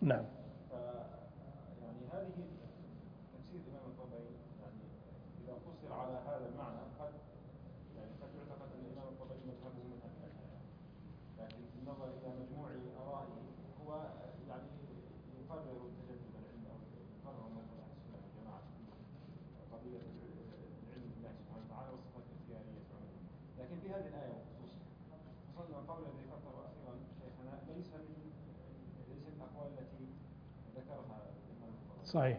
نعم. يعني هذه تفسير الإمام الطبري يعني إذا قصر على هذا المعنى قد يعتقد أن الإمام الطبري مذهبه مذهب الأشاعرة، لكن بالنظر إلى مجموع آرائه هو يعني يقرر تجدد العلم أو يقرر مذهب أهل السنة والجماعة في قضية العلم بالله سبحانه وتعالى والصفات الاختيارية عموما. لكن في هذه الآية خصوصا قول الذي فكر أخيرا شيخنا ليس من الأقوال التي ذكرها الإمام الطبري. صحيح.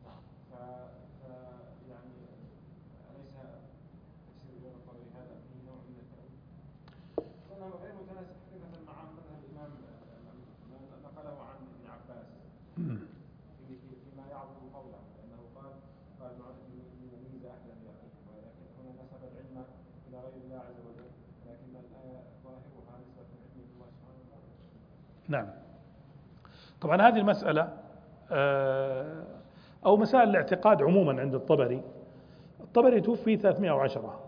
يعني أليس تفسير الإمام الطبري هذا فيه نوع من التأويل؟ لأنه غير متناسب حقيقة مع مذهب الإمام ما نقله عن ابن عباس فيما يعظم قوله، لأنه قال من يميز أهل اليقين، ولكن هنا نسب العلم إلى غير الله عز وجل، لكن الآية ظاهرها نسبة العلم إلى الله سبحانه وتعالى. نعم. طبعا هذه المسألة أو مسائل الاعتقاد عموما عند الطبري توفي 310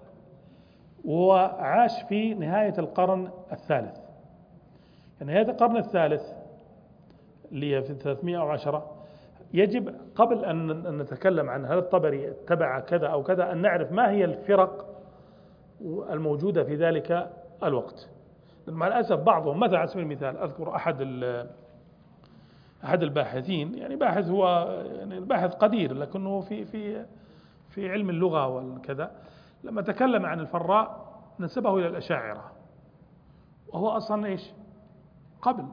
وعاش في نهاية القرن الثالث. يعني نهاية القرن الثالث اللي هي في 310 يجب قبل أن نتكلم عن هل الطبري اتبع كذا أو كذا أن نعرف ما هي الفرق الموجودة في ذلك الوقت. مع الأسف بعضهم مثلا على سبيل المثال أذكر أحد الباحثين، يعني باحث هو يعني باحث قدير لكنه في علم اللغة والكذا، لما تكلم عن الفراء نسبه إلى الأشاعرة، وهو أصلا إيش؟ قبل.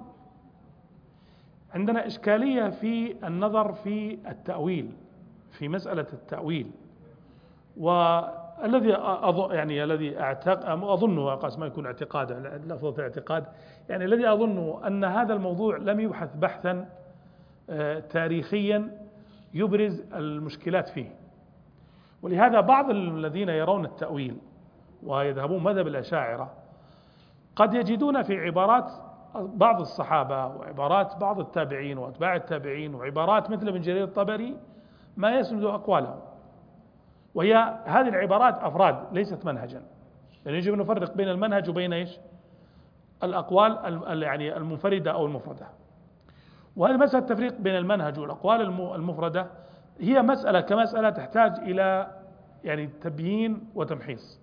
عندنا إشكالية في النظر في التأويل، في مسألة التأويل، والذي الذي أظنه قسما يكون اعتقادا، لفظة الاعتقاد، يعني الذي أظنه أن هذا الموضوع لم يبحث بحثا تاريخيا يبرز المشكلات فيه. ولهذا بعض الذين يرون التأويل ويذهبون مذهب الأشاعرة قد يجدون في عبارات بعض الصحابة وعبارات بعض التابعين وأتباع التابعين وعبارات مثل ابن جرير الطبري ما يسند أقوالهم، وهي هذه العبارات أفراد ليست منهجا. يعني يجب أن نفرق بين المنهج وبين إيش؟ الأقوال يعني المنفردة أو المفردة. وهذه مسألة التفريق بين المنهج والأقوال المفردة هي مسألة كمسألة تحتاج إلى يعني تبيين وتمحيص،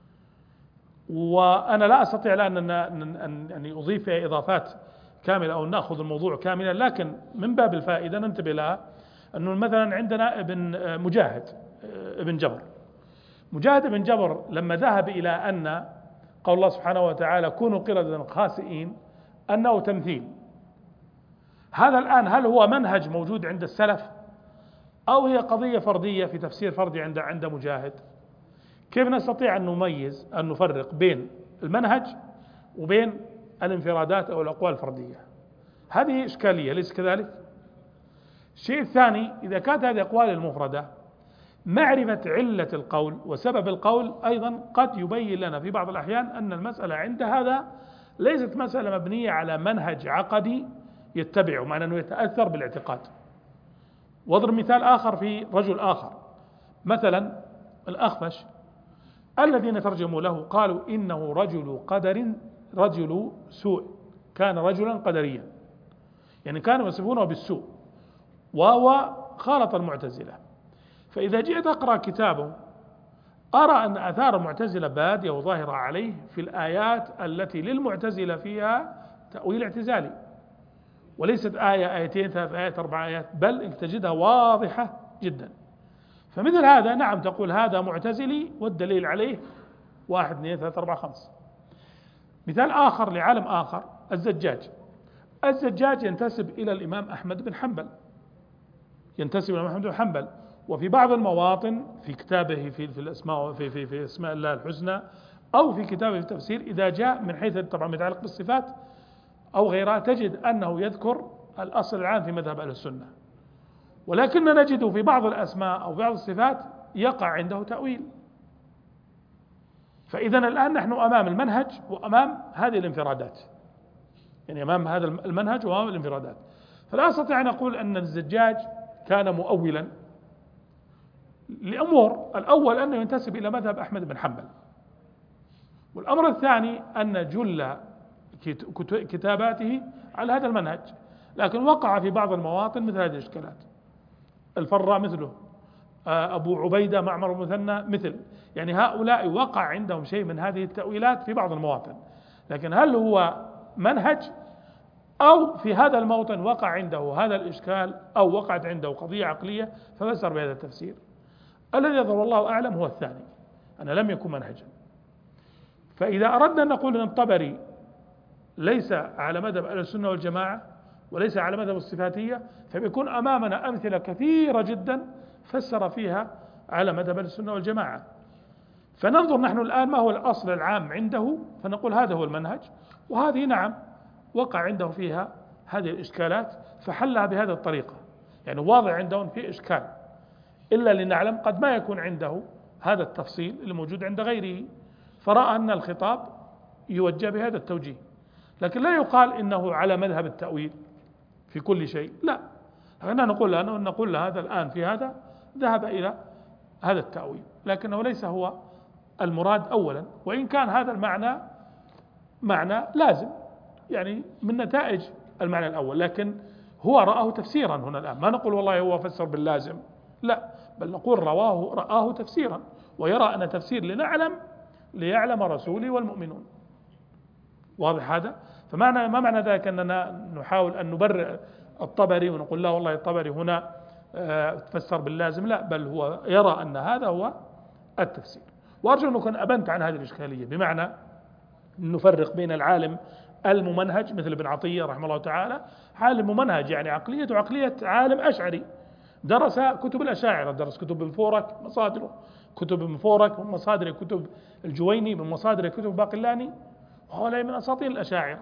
وأنا لا أستطيع الآن أن أضيف فيها إضافات كاملة أو نأخذ الموضوع كاملا، لكن من باب الفائدة ننتبه لها. أنه مثلا عندنا ابن مجاهد ابن جبر لما ذهب إلى أن قول الله سبحانه وتعالى كونوا قردة خاسئين أنه تمثيل، هذا الآن هل هو منهج موجود عند السلف أو هي قضية فردية في تفسير فردي عند مجاهد؟ كيف نستطيع أن نميز أن نفرق بين المنهج وبين الانفرادات أو الأقوال الفردية؟ هذه إشكالية، ليس كذلك؟ الشيء الثاني، إذا كانت هذه أقوال المفردة، معرفة علة القول وسبب القول أيضا قد يبين لنا في بعض الأحيان أن المسألة عند هذا ليست مسألة مبنية على منهج عقدي يتبعه، معنى أنه يتأثر بالاعتقاد. واضرب مثال آخر في رجل آخر، مثلا الأخفش الذين ترجموا له قالوا إنه رجل سوء، كان رجلا قدريا، يعني كانوا يصفونه بالسوء، وهو خالط المعتزلة. فإذا جئت أقرأ كتابه أرى أن آثار المعتزلة بادية وظاهرة عليه في الآيات التي للمعتزلة فيها تأويل اعتزالي، وليست آية آيتين 3 آيات 4 آيات، بل تجدها واضحة جدا. فمثل هذا نعم تقول هذا معتزلي والدليل عليه 1 2 3 4 5. مثال آخر لعالم آخر، الزجاج ينتسب إلى الإمام أحمد بن حنبل، وفي بعض المواطن في كتابه في الأسماء في أسماء الله الحسنى أو في كتابه في التفسير إذا جاء من حيث طبعا متعلق بالصفات أو غيرها تجد أنه يذكر الأصل العام في مذهب أهل السنة، ولكن نجد في بعض الأسماء أو بعض الصفات يقع عنده تأويل. فإذا الآن نحن أمام المنهج وأمام هذه الانفرادات، يعني أمام هذا المنهج وأمام الانفرادات. فلا أستطيع أن أقول أن الزجاج كان مؤولا لأمور: الأول أنه ينتسب إلى مذهب أحمد بن حنبل، والأمر الثاني أن جل كتاباته على هذا المنهج. لكن وقع في بعض المواطن مثل هذه الإشكالات. الفراء مثله، أبو عبيدة، معمر المثنى مثل، يعني هؤلاء وقع عندهم شيء من هذه التأويلات في بعض المواطن، لكن هل هو منهج أو في هذا الموطن وقع عنده هذا الإشكال أو وقعت عنده قضية عقلية ففسر بهذا التفسير؟ الذي يظهر والله أعلم هو الثاني، أنه لم يكن منهجا. فإذا أردنا أن نقول أن الطبري ليس على مذهب أهل السنة والجماعة وليس على مذهب الصفاتية، فبيكون أمامنا أمثلة كثيرة جدا فسر فيها على مذهب أهل السنة والجماعة. فننظر نحن الآن ما هو الأصل العام عنده، فنقول هذا هو المنهج، وهذه نعم وقع عنده فيها هذه الإشكالات فحلها بهذه الطريقة. يعني واضح عندهم في إشكال، إلا لنعلم قد ما يكون عنده هذا التفصيل اللي موجود عند غيره، فرأى أن الخطاب يوجه بهذا التوجيه. لكن لا يقال إنه على مذهب التأويل في كل شيء، لا، أنا نقول له هذا الآن في هذا ذهب إلى هذا التأويل، لكنه ليس هو المراد أولا، وإن كان هذا المعنى معنى لازم يعني من نتائج المعنى الأول، لكن هو رآه تفسيرا هنا الآن. ما نقول والله هو فسر باللازم، لا، بل نقول رآه تفسيرا، ويرى أن تفسير ليعلم رسولي والمؤمنون. واضح هذا؟ فمعنى ما معنى ذلك أننا نحاول أن نبرئ الطبري ونقول لا والله الطبري هنا تفسر باللازم، لا، بل هو يرى أن هذا هو التفسير. وأرجو أن أكون أبنت عن هذه الإشكالية، بمعنى نفرق بين العالم الممنهج مثل ابن عطية رحمه الله تعالى، عالم ممنهج يعني عقليته عقلية عالم أشعري، درس كتب الأشاعرة، درس كتب ابن فورك مصادره، كتب ابن فورك من مصادر كتب الجويني، من مصادر كتب باقلاني، وهؤلاء من أساطين الأشاعرة.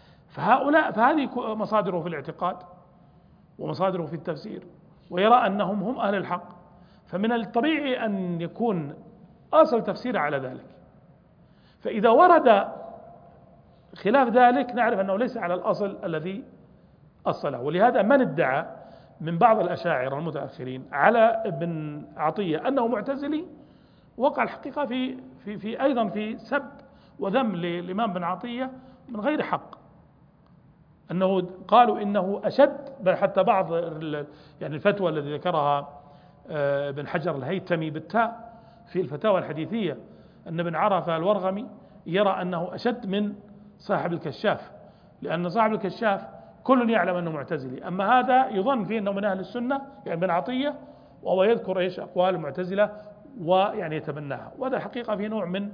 فهذه مصادره في الاعتقاد ومصادره في التفسير، ويرى أنهم هم أهل الحق، فمن الطبيعي أن يكون أصل تفسيره على ذلك. فإذا ورد خلاف ذلك نعرف أنه ليس على الأصل الذي أصله. ولهذا من ادعى من بعض الأشاعرة المتأخرين على ابن عطية أنه معتزلي وقع الحقيقة في أيضا في سب وذم للإمام ابن عطية من غير حق، أنه قالوا إنه أشد، بل حتى بعض يعني الفتوى التي ذكرها ابن حجر الهيثمي بالتاء في الفتاوى الحديثية أن ابن عرفة الورغمي يرى أنه أشد من صاحب الكشاف، لأن صاحب الكشاف كل يعلم أنه معتزلي، أما هذا يظن فيه أنه من أهل السنة يعني ابن عطية، وهو يذكر أقوال المعتزلة ويعني يتبناها. وهذا الحقيقة في نوع من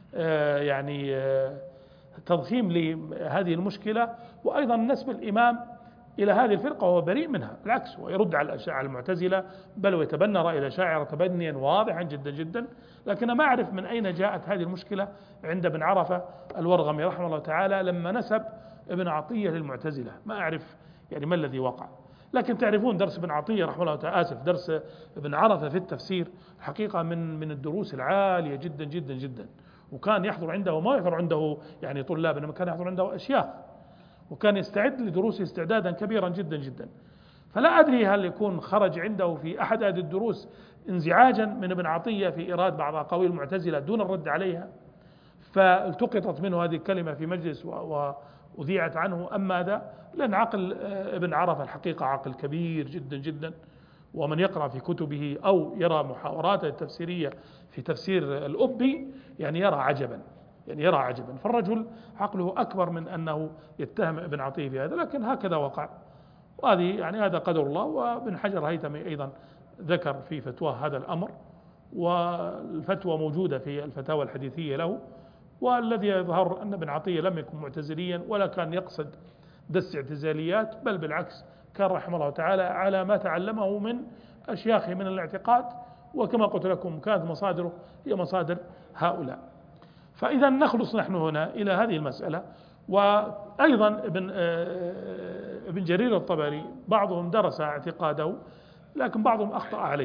تضخيم لهذه المشكلة، وأيضا نسب الإمام إلى هذه الفرقة وهو بريء منها، بالعكس ويرد على الأشاعرة المعتزلة، بل ويتبنى رأي الأشاعرة تبنيا واضحا جدا جدا. لكن ما أعرف من أين جاءت هذه المشكلة عند ابن عرفة الورغمي رحمه الله تعالى لما نسب ابن عطية للمعتزلة، ما أعرف يعني ما الذي وقع. لكن تعرفون درس ابن عطية رحمه الله تعالى، درس ابن عرفة في التفسير الحقيقة من الدروس العالية جدا جدا جدا، وكان يحضر عنده ما يحضر عنده يعني طلاب، إنما كان يحضر عنده أشياخ، وكان يستعد لدروسه استعدادا كبيرا جدا جدا. فلا أدري هل يكون خرج عنده في أحد هذه الدروس انزعاجا من ابن عطية في إيراد بعض أقاويل المعتزلة دون الرد عليها، فالتقطت منه هذه الكلمة في مجلس وأذيعت عنه، أم ماذا؟ لأن عقل ابن عرفة الحقيقة عقل كبير جدا جدا، ومن يقرأ في كتبه أو يرى محاوراته التفسيرية في تفسير الأبي يعني يرى عجبا، فالرجل عقله أكبر من أنه يتهم ابن عطية في هذا، لكن هكذا وقع، وهذه يعني هذا قدر الله. وابن حجر الهيثمي أيضا ذكر في فتوى هذا الأمر، والفتوى موجودة في الفتاوى الحديثية له. والذي يظهر أن ابن عطية لم يكن معتزليا ولا كان يقصد دس اعتزاليات، بل بالعكس كان رحمه الله تعالى على ما تعلمه من أشياخه من الاعتقاد، وكما قلت لكم كانت مصادره هي مصادر هؤلاء. فإذا نخلص نحن هنا إلى هذه المسألة. وأيضا ابن جرير الطبري بعضهم درس اعتقاده، لكن بعضهم أخطأ عليه،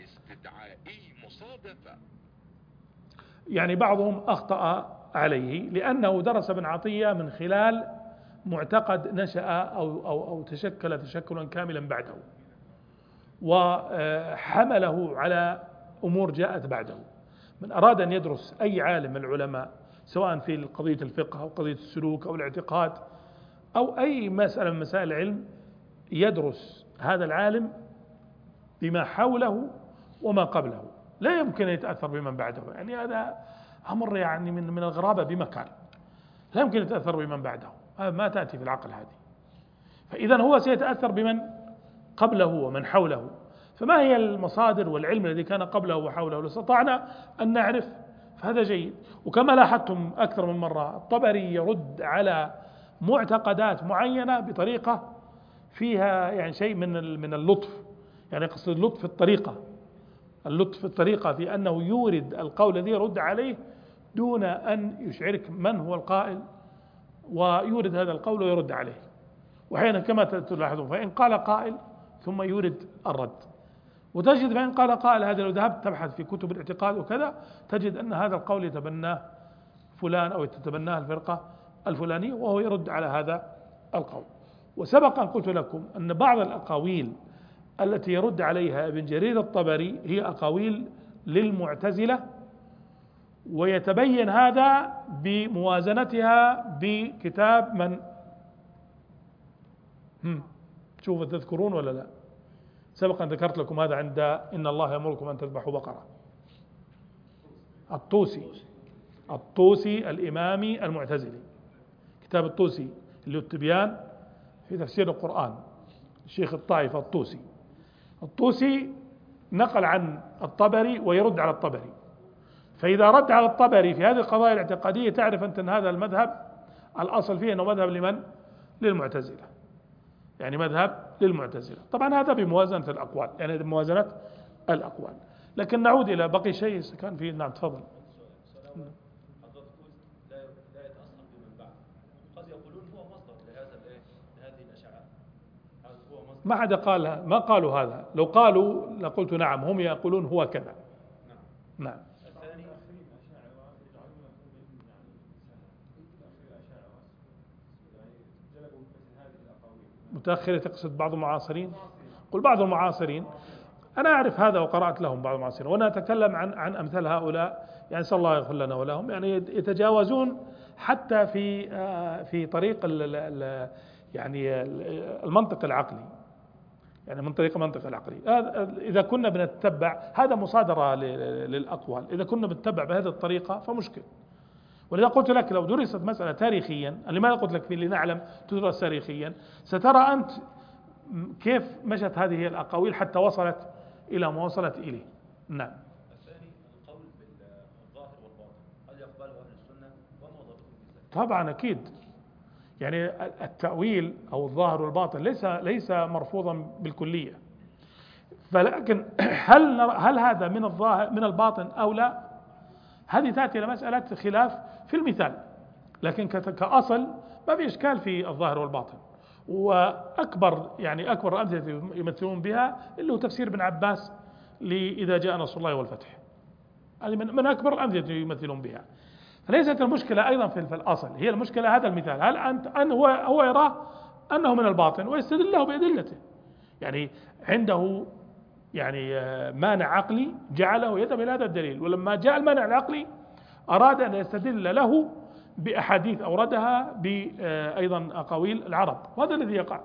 يعني بعضهم أخطأ عليه لأنه درس ابن عطية من خلال معتقد نشأ أو تشكل تشكلا كاملا بعده، وحمله على أمور جاءت بعده. من أراد أن يدرس أي عالم من العلماء سواء في قضية الفقه أو قضية السلوك أو الاعتقاد أو أي مسألة من مسائل العلم يدرس هذا العالم بما حوله وما قبله، لا يمكن أن يتأثر بمن بعده. يعني هذا أمر يعني من الغرابة بمكان، لا يمكن أن يتأثر بمن بعده، ما تأتي في العقل هذه. فإذا هو سيتأثر بمن قبله ومن حوله. فما هي المصادر والعلم الذي كان قبله وحوله؟ لو استطعنا أن نعرف فهذا جيد. وكما لاحظتم أكثر من مرة، الطبري يرد على معتقدات معينة بطريقة فيها يعني شيء من اللطف، يعني قصد اللطف في الطريقة، اللطف في الطريقة في أنه يورد القول الذي يرد عليه دون أن يشعرك من هو القائل، ويورد هذا القول ويرد عليه. وحين كما تلاحظون، فإن قال قائل ثم يورد الرد، وتجد فإن قال قائل هذا لو ذهبت تبحث في كتب الاعتقاد وكذا تجد أن هذا القول يتبناه فلان أو تتبناه الفرقة الفلانية، وهو يرد على هذا القول. وسبق أن قلت لكم أن بعض الأقاويل التي يرد عليها ابن جرير الطبري هي أقاويل للمعتزلة، ويتبين هذا بموازنتها بكتاب من شوفوا تذكرون ولا لا؟ سبق أن ذكرت لكم هذا عند إن الله يأمركم أن تذبحوا بقرة. الطوسي الإمامي المعتزلي، كتاب الطوسي اللي هو التبيان في تفسير القرآن، الشيخ الطائفة الطوسي نقل عن الطبري ويرد على الطبري. فإذا رد على الطبري في هذه القضايا الاعتقادية تعرف أنت أن هذا المذهب الأصل فيه أنه مذهب لمن؟ للمعتزلة، يعني مذهب للمعتزلة. طبعا هذا بموازنة الأقوال، يعني بموازنة الأقوال. لكن نعود إلى بقي شيء كان فيه. نعم تفضل. لا يتأثر بمن بعد، قد يقولون هو مصدر لهذه الأشعة، هو مصدر. ما حدا قال، ما قالوا هذا، لو قالوا لقلت نعم، هم يقولون هو كذا. نعم. الثاني متأخرة تقصد بعض المعاصرين؟ قل بعض المعاصرين، أنا أعرف هذا وقرأت لهم بعض المعاصرين، وأنا أتكلم عن أمثال هؤلاء، يعني نسأل الله يغفر لنا ولهم، يعني يتجاوزون حتى في طريق يعني المنطق العقلي، يعني من طريق المنطق العقلي. إذا كنا بنتبع هذا مصادرة للأقوال، إذا كنا بنتبع بهذه الطريقة فمشكل. ولذا قلت لك لو درست مسألة تاريخيا، لماذا قلت لك لنعلم تدرس تاريخيا، سترى أنت كيف مشت هذه الأقاويل حتى وصلت إلى ما وصلت إليه. نعم. الثاني القول بالظاهر والباطن، هل يقبله أهل السنة وما وضعتهم في ذلك؟ طبعا أكيد، يعني التأويل أو الظاهر والباطن ليس مرفوضا بالكلية، فلكن هل هذا من الظاهر من الباطن أو لا؟ هذه تأتي إلى مسألة خلاف في المثال، لكن كأصل ما في إشكال في الظاهر والباطن. وأكبر الأمثلة يمثلون بها اللي هو تفسير ابن عباس إذا جاء نصر الله والفتح، هذه من أكبر الأمثلة يمثلون بها. فليست المشكلة أيضا في الأصل، هي المشكلة هذا المثال، هل أن هو يراه أنه من الباطن ويستدل له بأدلته، يعني عنده يعني مانع عقلي جعله يذهب إلى هذا الدليل، ولما جاء المانع العقلي أراد أن يستدل له بأحاديث أوردها بأيضا أقاويل العرب، وهذا الذي يقع.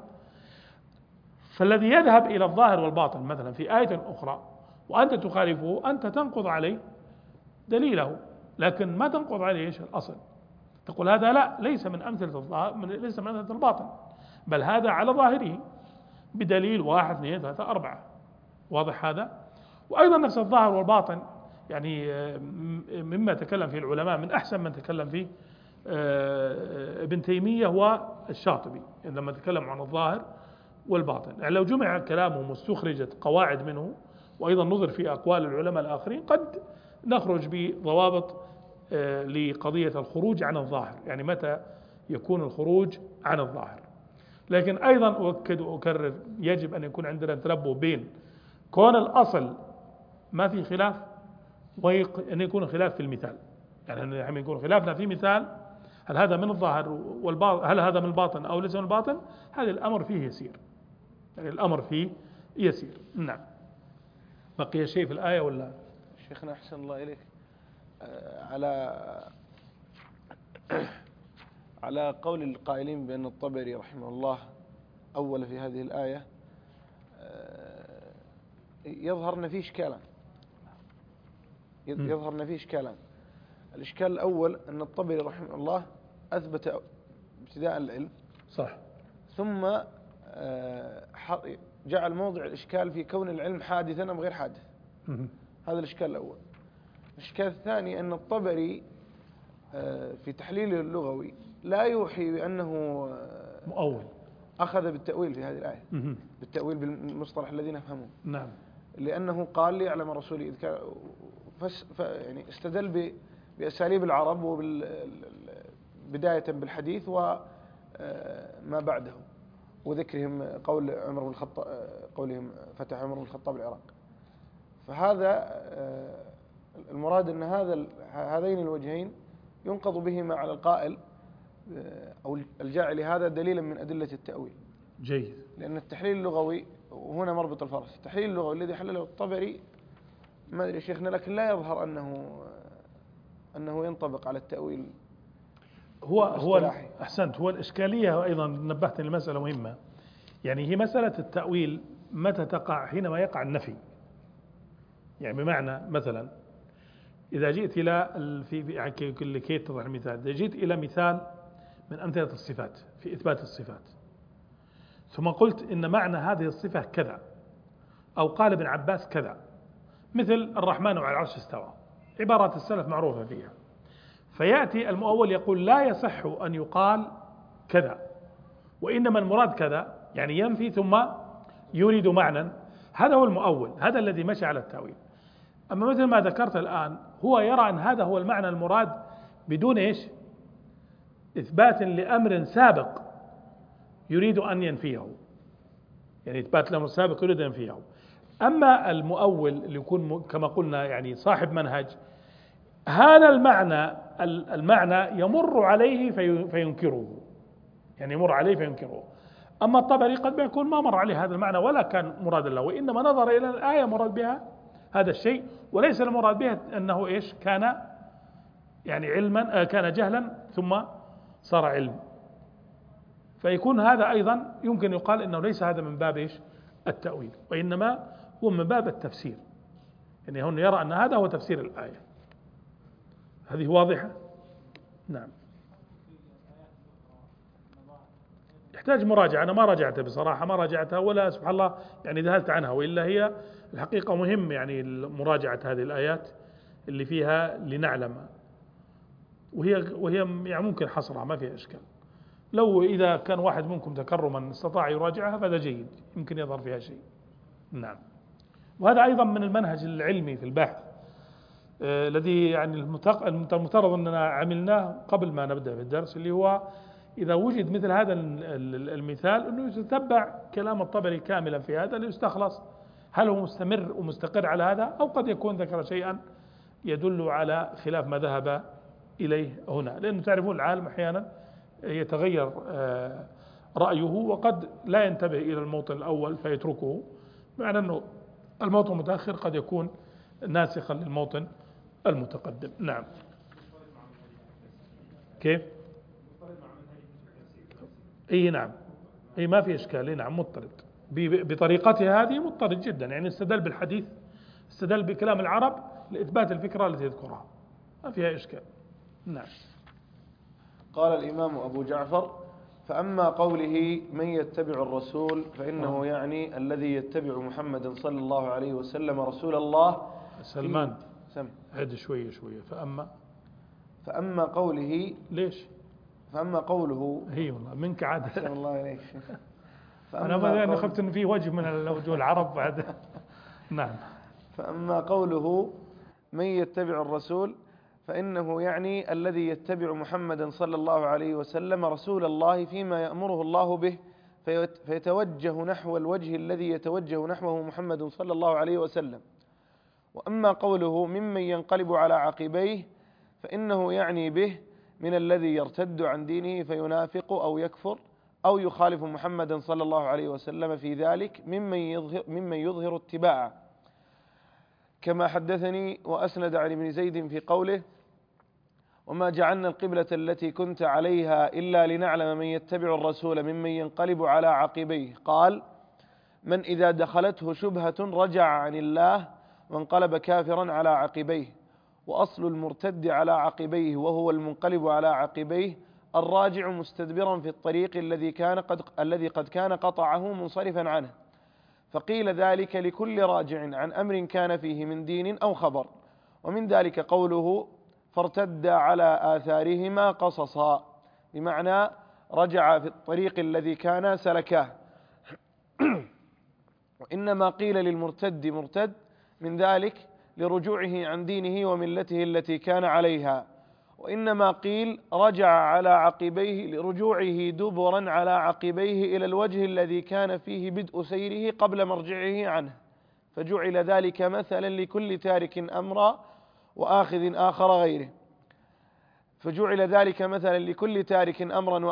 فالذي يذهب إلى الظاهر والباطن مثلا في آية أخرى وأنت تخالفه، أنت تنقض عليه دليله، لكن ما تنقض عليه إيش الأصل، تقول هذا لا ليس من أمثلة الظاهر، ليس من أمثلة الباطن، بل هذا على ظاهره بدليل 1 2 3 4. واضح هذا؟ وأيضا نفس الظاهر والباطن، يعني مما تكلم فيه العلماء من أحسن من تكلم فيه ابن تيمية هو الشاطبي لما تكلم عن الظاهر والباطن. يعني لو جمع كلامهم واستخرجت قواعد منه، وأيضا نظر في أقوال العلماء الآخرين، قد نخرج بضوابط لقضية الخروج عن الظاهر، يعني متى يكون الخروج عن الظاهر. لكن أيضا أؤكد وأكرر يجب أن يكون عندنا تنبه بين كون الأصل ما في خلاف وأن يكون خلاف في المثال، يعني أن يكون خلافنا في مثال هل هذا من الظاهر والباطن، هل هذا من الباطن أو ليس من الباطن، هذا الأمر فيه يسير، يعني الأمر فيه يسير. نعم. بقي شيء في الآية ولا؟ شيخنا أحسن الله إليك، على قول القائلين بأن الطبري رحمه الله أول في هذه الآية يظهر أن فيه إشكالا. يظهر أن فيه إشكالا. الإشكال الأول أن الطبري رحمه الله أثبت ابتداء العلم، صح، ثم جعل موضع الإشكال في كون العلم حادثا أم غير حادث. هذا الإشكال الأول. الإشكال الثاني أن الطبري في تحليله اللغوي لا يوحي بأنه مؤول، أخذ بالتأويل في هذه الآية، بالتأويل بالمصطلح الذي نفهمه. نعم. لأنه قال ليعلم رسولي إذ كان يعني استدل بأساليب العرب بداية بالحديث وما بعده، وذكرهم قول عمر بن الخطاب، قولهم فتح عمر بن الخطاب العراق. فهذا المراد أن هذين الوجهين ينقض بهما على القائل أو الجاعل هذا دليلا من أدلة التأويل. جيد. لأن التحليل اللغوي وهنا مربط الفرس، التحليل اللغوي الذي حلله الطبري ما أدري شيخنا، لكن لا يظهر أنه ينطبق على التأويل. هو أحسنت. هو الإشكالية أيضا نبهتني لمسألة مهمة، يعني هي مسألة التأويل متى تقع؟ حينما يقع النفي. يعني بمعنى مثلا إذا جئت إلى لكي يتضح المثال، إذا جئت إلى مثال من أمثلة الصفات في إثبات الصفات، ثم قلت إن معنى هذه الصفة كذا، أو قال ابن عباس كذا، مثل الرحمن على العرش استوى، عبارات السلف معروفة فيها، فيأتي المؤول يقول لا يصح أن يقال كذا، وإنما المراد كذا، يعني ينفي ثم يريد معنى. هذا هو المؤول، هذا الذي مشى على التأويل. أما مثل ما ذكرت الآن، هو يرى أن هذا هو المعنى المراد بدون إيش؟ إثبات لأمر سابق يريد أن ينفيه، يعني إثبات لأمر سابق يريد أن ينفيه. أما المؤول اللي يكون كما قلنا يعني صاحب منهج، هذا المعنى يمر عليه فينكره، يعني يمر عليه فينكره. أما الطبري قد يكون ما مر عليه هذا المعنى ولا كان مراد له، وإنما نظر إلى الآية مراد بها هذا الشيء، وليس المراد به أنه إيش؟ كان يعني علما، كان جهلا ثم صار علم. فيكون هذا أيضا يمكن يقال أنه ليس هذا من باب إيش؟ التأويل، وإنما هو من باب التفسير، يعني هنا يرى أن هذا هو تفسير الآية. هذه واضحة؟ نعم. يحتاج مراجعة، أنا ما راجعتها بصراحة، ما راجعتها ولا سبحان الله يعني ذهلت عنها، وإلا هي الحقيقة مهم يعني مراجعة هذه الآيات اللي فيها لنعلم، وهي يعني ممكن حصرها ما فيها إشكال. لو إذا كان واحد منكم تكرما استطاع يراجعها فهذا جيد، يمكن يظهر فيها شيء. نعم. وهذا أيضا من المنهج العلمي في البحث الذي يعني المفترض أننا عملناه قبل ما نبدأ في الدرس، اللي هو إذا وجد مثل هذا المثال أنه يتتبع كلام الطبري كاملا في هذا ليستخلص هل هو مستمر ومستقر على هذا، أو قد يكون ذكر شيئا يدل على خلاف ما ذهب إليه هنا. لأنه تعرفون العالم أحيانا يتغير رأيه وقد لا ينتبه إلى الموطن الأول فيتركه، معنى أنه الموطن المتأخر قد يكون ناسخا للموطن المتقدم. نعم. كيف؟ اي نعم، اي ما في اشكال. اي نعم مضطرد بطريقته هذه، مضطرد جدا، يعني استدل بالحديث، استدل بكلام العرب لإثبات الفكرة التي يذكرها، ما فيها اشكال. نعم. قال الإمام أبو جعفر: فأما قوله من يتبع الرسول فإنه يعني الذي يتبع محمدا صلى الله عليه وسلم رسول الله. سلمان عد شوية فأما قوله ليش؟ فأما قوله هي والله منك عادة. أحسن الله إليك. أنا خفت أن في وجه من الوجوه العرب بعد. نعم. فأما قوله من يتبع الرسول فإنه يعني الذي يتبع محمدا صلى الله عليه وسلم رسول الله فيما يأمره الله به، فيتوجه نحو الوجه الذي يتوجه نحوه محمد صلى الله عليه وسلم. وأما قوله ممن ينقلب على عقبيه فإنه يعني به من الذي يرتد عن دينه فينافق أو يكفر أو يخالف محمدا صلى الله عليه وسلم في ذلك ممن يظهر اتباعه، كما حدثني وأسند عن ابن زيد في قوله: وما جعلنا القبلة التي كنت عليها إلا لنعلم من يتبع الرسول ممن ينقلب على عقبيه. قال: من إذا دخلته شبهة رجع عن الله وانقلب كافرا على عقبيه. وأصل المرتد على عقبيه وهو المنقلب على عقبيه الراجع مستدبرا في الطريق الذي قد كان قطعه منصرفا عنه. فقيل ذلك لكل راجع عن أمر كان فيه من دين أو خبر. ومن ذلك قوله: فارتد على آثارهما قصصا، بمعنى رجع في الطريق الذي كان سلكاه. وإنما قيل للمرتد مرتد من ذلك لرجوعه عن دينه وملته التي كان عليها، وإنما قيل رجع على عقبيه لرجوعه دبرا على عقبيه إلى الوجه الذي كان فيه بدء سيره قبل مرجعه عنه، فجعل ذلك مثلا لكل تارك أمرا وآخذ آخر غيره. فجعل ذلك مثلا لكل تارك أمرا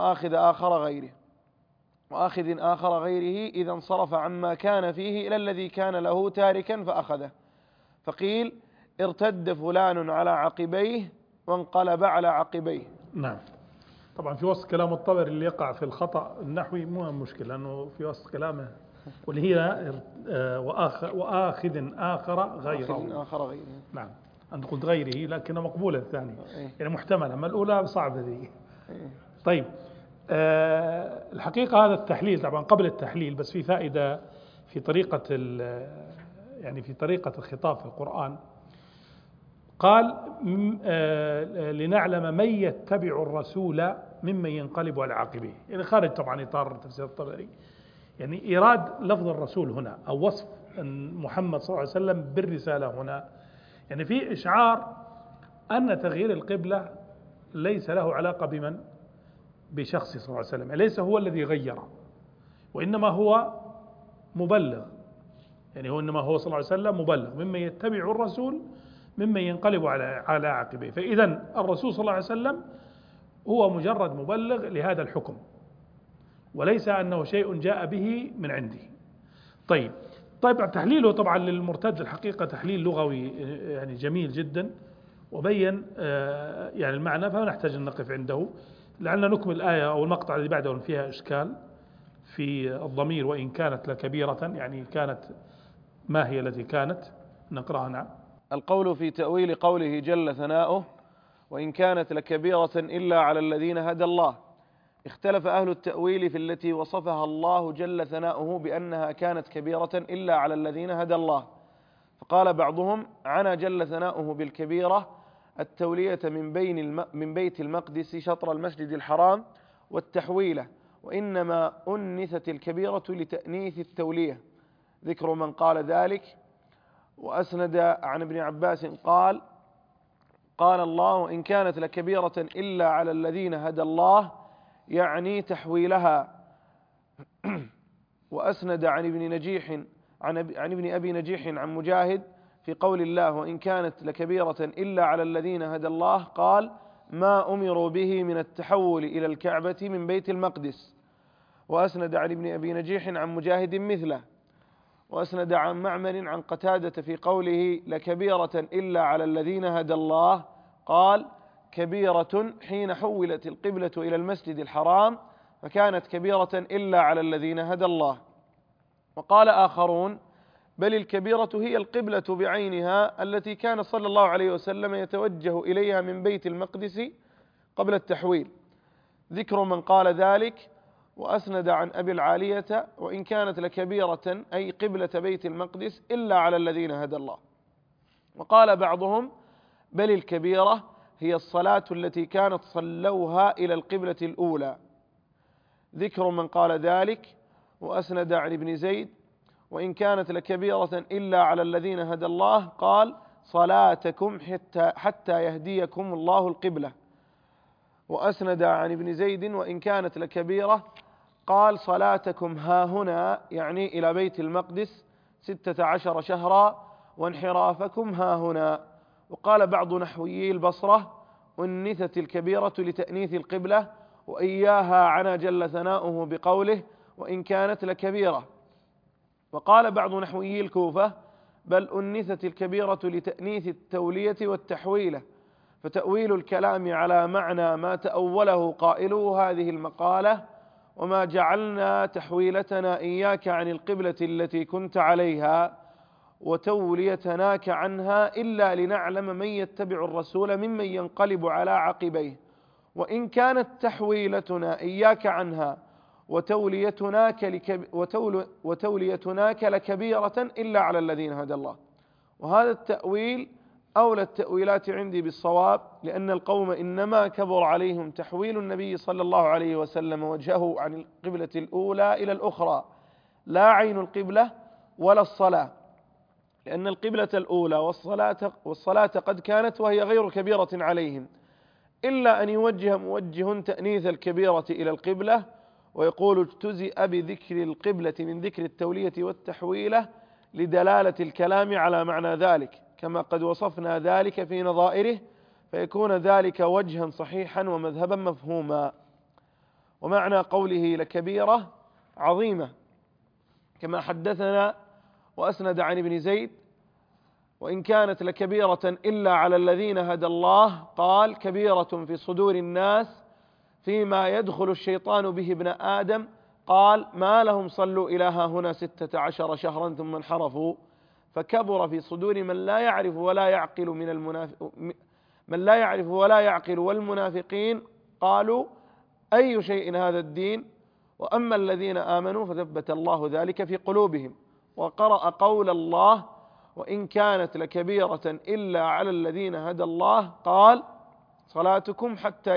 وآخذ آخر غيره إذا انصرف عما كان فيه إلى الذي كان له تاركا فأخذه. فقيل: ارتد فلان على عقبيه وانقلب على عقبيه. نعم. طبعا في وسط كلام الطبري اللي يقع في الخطأ النحوي مو مشكلة، لأنه في وسط كلامه واللي هي وآخذ آخر غيره. نعم، أنت قلت غيره لكنها مقبولة الثانية، يعني محتملة، أما الأولى صعبة ذي. طيب، الحقيقة هذا التحليل طبعا قبل التحليل بس في فائدة في طريقة يعني في طريقة الخطاب في القرآن. قال: لنعلم من يتبع الرسول ممن ينقلب على عقبيه، يعني خارج طبعا إطار تفسير الطبري، يعني إيراد لفظ الرسول هنا أو وصف محمد صلى الله عليه وسلم بالرسالة هنا، يعني في إشعار أن تغيير القبلة ليس له علاقة بمن؟ بشخص صلى الله عليه وسلم، ليس هو الذي غيره، وإنما هو مبلغ، يعني إنما هو صلى الله عليه وسلم مبلغ ممن يتبع الرسول ممن ينقلب على عقبيه. فإذا الرسول صلى الله عليه وسلم هو مجرد مبلغ لهذا الحكم، وليس أنه شيء جاء به من عنده. طيب تحليله طبعا للمرتد الحقيقة تحليل لغوي يعني جميل جدا، وبين يعني المعنى، فلا نحتاج أن نقف عنده. لعلنا نكمل الآية أو المقطع اللي بعده فيها إشكال في الضمير: وإن كانت لكبيرة، يعني كانت ما هي التي كانت؟ نقرأها. نعم. القول في تأويل قوله جل ثناؤه: وإن كانت لكبيرة إلا على الذين هدى الله. اختلف أهل التأويل في التي وصفها الله جل ثناؤه بأنها كانت كبيرة إلا على الذين هدى الله. فقال بعضهم: عنى جل ثناؤه بالكبيرة التولية من بيت المقدس شطر المسجد الحرام والتحويلة، وإنما أنثت الكبيرة لتأنيث التولية. ذكر من قال ذلك. وأسند عن ابن عباس قال: قال الله: وإن كانت لكبيرة إلا على الذين هدى الله، يعني تحويلها. وأسند عن ابن أبي نجيح عن مجاهد في قول الله: وإن كانت لكبيرة إلا على الذين هدى الله، قال: ما أمروا به من التحول إلى الكعبة من بيت المقدس. وأسند عن ابن أبي نجيح عن مجاهد مثله. وأسند عن معمر عن قتادة في قوله: لكبيرة إلا على الذين هدى الله، قال: كبيرة حين حولت القبلة إلى المسجد الحرام، فكانت كبيرة إلا على الذين هدى الله. وقال آخرون: بل الكبيرة هي القبلة بعينها التي كان صلى الله عليه وسلم يتوجه إليها من بيت المقدس قبل التحويل. ذكر من قال ذلك. وأسند عن أبي العالية: وإن كانت لكبيرة أي قبلة بيت المقدس إلا على الذين هدى الله. وقال بعضهم: بل الكبيرة هي الصلاة التي كانت صلوها إلى القبلة الأولى. ذكر من قال ذلك. وأسند عن ابن زيد: وإن كانت لكبيرة إلا على الذين هدى الله، قال: صلاتكم حتى يهديكم الله القبلة. وأسند عن ابن زيد: وإن كانت لكبيرة، قال: صلاتكم ها هنا، يعني إلى بيت المقدس 16 شهرا، وانحرافكم ها هنا. وقال بعض نحويي البصرة: أنثت الكبيرة لتأنيث القبلة، وإياها عنى جل ثناؤه بقوله: وإن كانت لكبيرة. وقال بعض نحويي الكوفة: بل أنثت الكبيرة لتأنيث التولية والتحويلة، فتأويل الكلام على معنى ما تأوله قائله هذه المقالة: وما جعلنا تحويلتنا إياك عن القبلة التي كنت عليها وتوليتناك عنها إلا لنعلم من يتبع الرسول ممن ينقلب على عقبيه، وإن كانت تحويلتنا إياك عنها وتوليتناك لكبيرة إلا على الذين هدى الله. وهذا التأويل أولى التأويلات عندي بالصواب، لأن القوم إنما كبر عليهم تحويل النبي صلى الله عليه وسلم وجهه عن القبلة الأولى إلى الأخرى، لا عين القبلة ولا الصلاة، لأن القبلة الأولى والصلاة قد كانت وهي غير كبيرة عليهم، إلا أن يوجه موجه تأنيث الكبيرة إلى القبلة ويقول: اجتزئ بذكر القبلة من ذكر التولية والتحويلة لدلالة الكلام على معنى ذلك، كما قد وصفنا ذلك في نظائره، فيكون ذلك وجها صحيحا ومذهبا مفهوما. ومعنى قوله لكبيرة عظيمة، كما حدثنا وأسند عن ابن زيد: وإن كانت لكبيرة إلا على الذين هدى الله، قال: كبيرة في صدور الناس فيما يدخل الشيطان به ابن آدم، قال: ما لهم صلوا إلى هنا 16 شهرا ثم انحرفوا. فكبر في صدور من لا يعرف ولا يعقل والمنافقين قالوا: أي شيء هذا الدين؟ وأما الذين آمنوا فثبت الله ذلك في قلوبهم. وقرأ قول الله: وإن كانت لكبيرة إلا على الذين هدى الله، قال: صلاتكم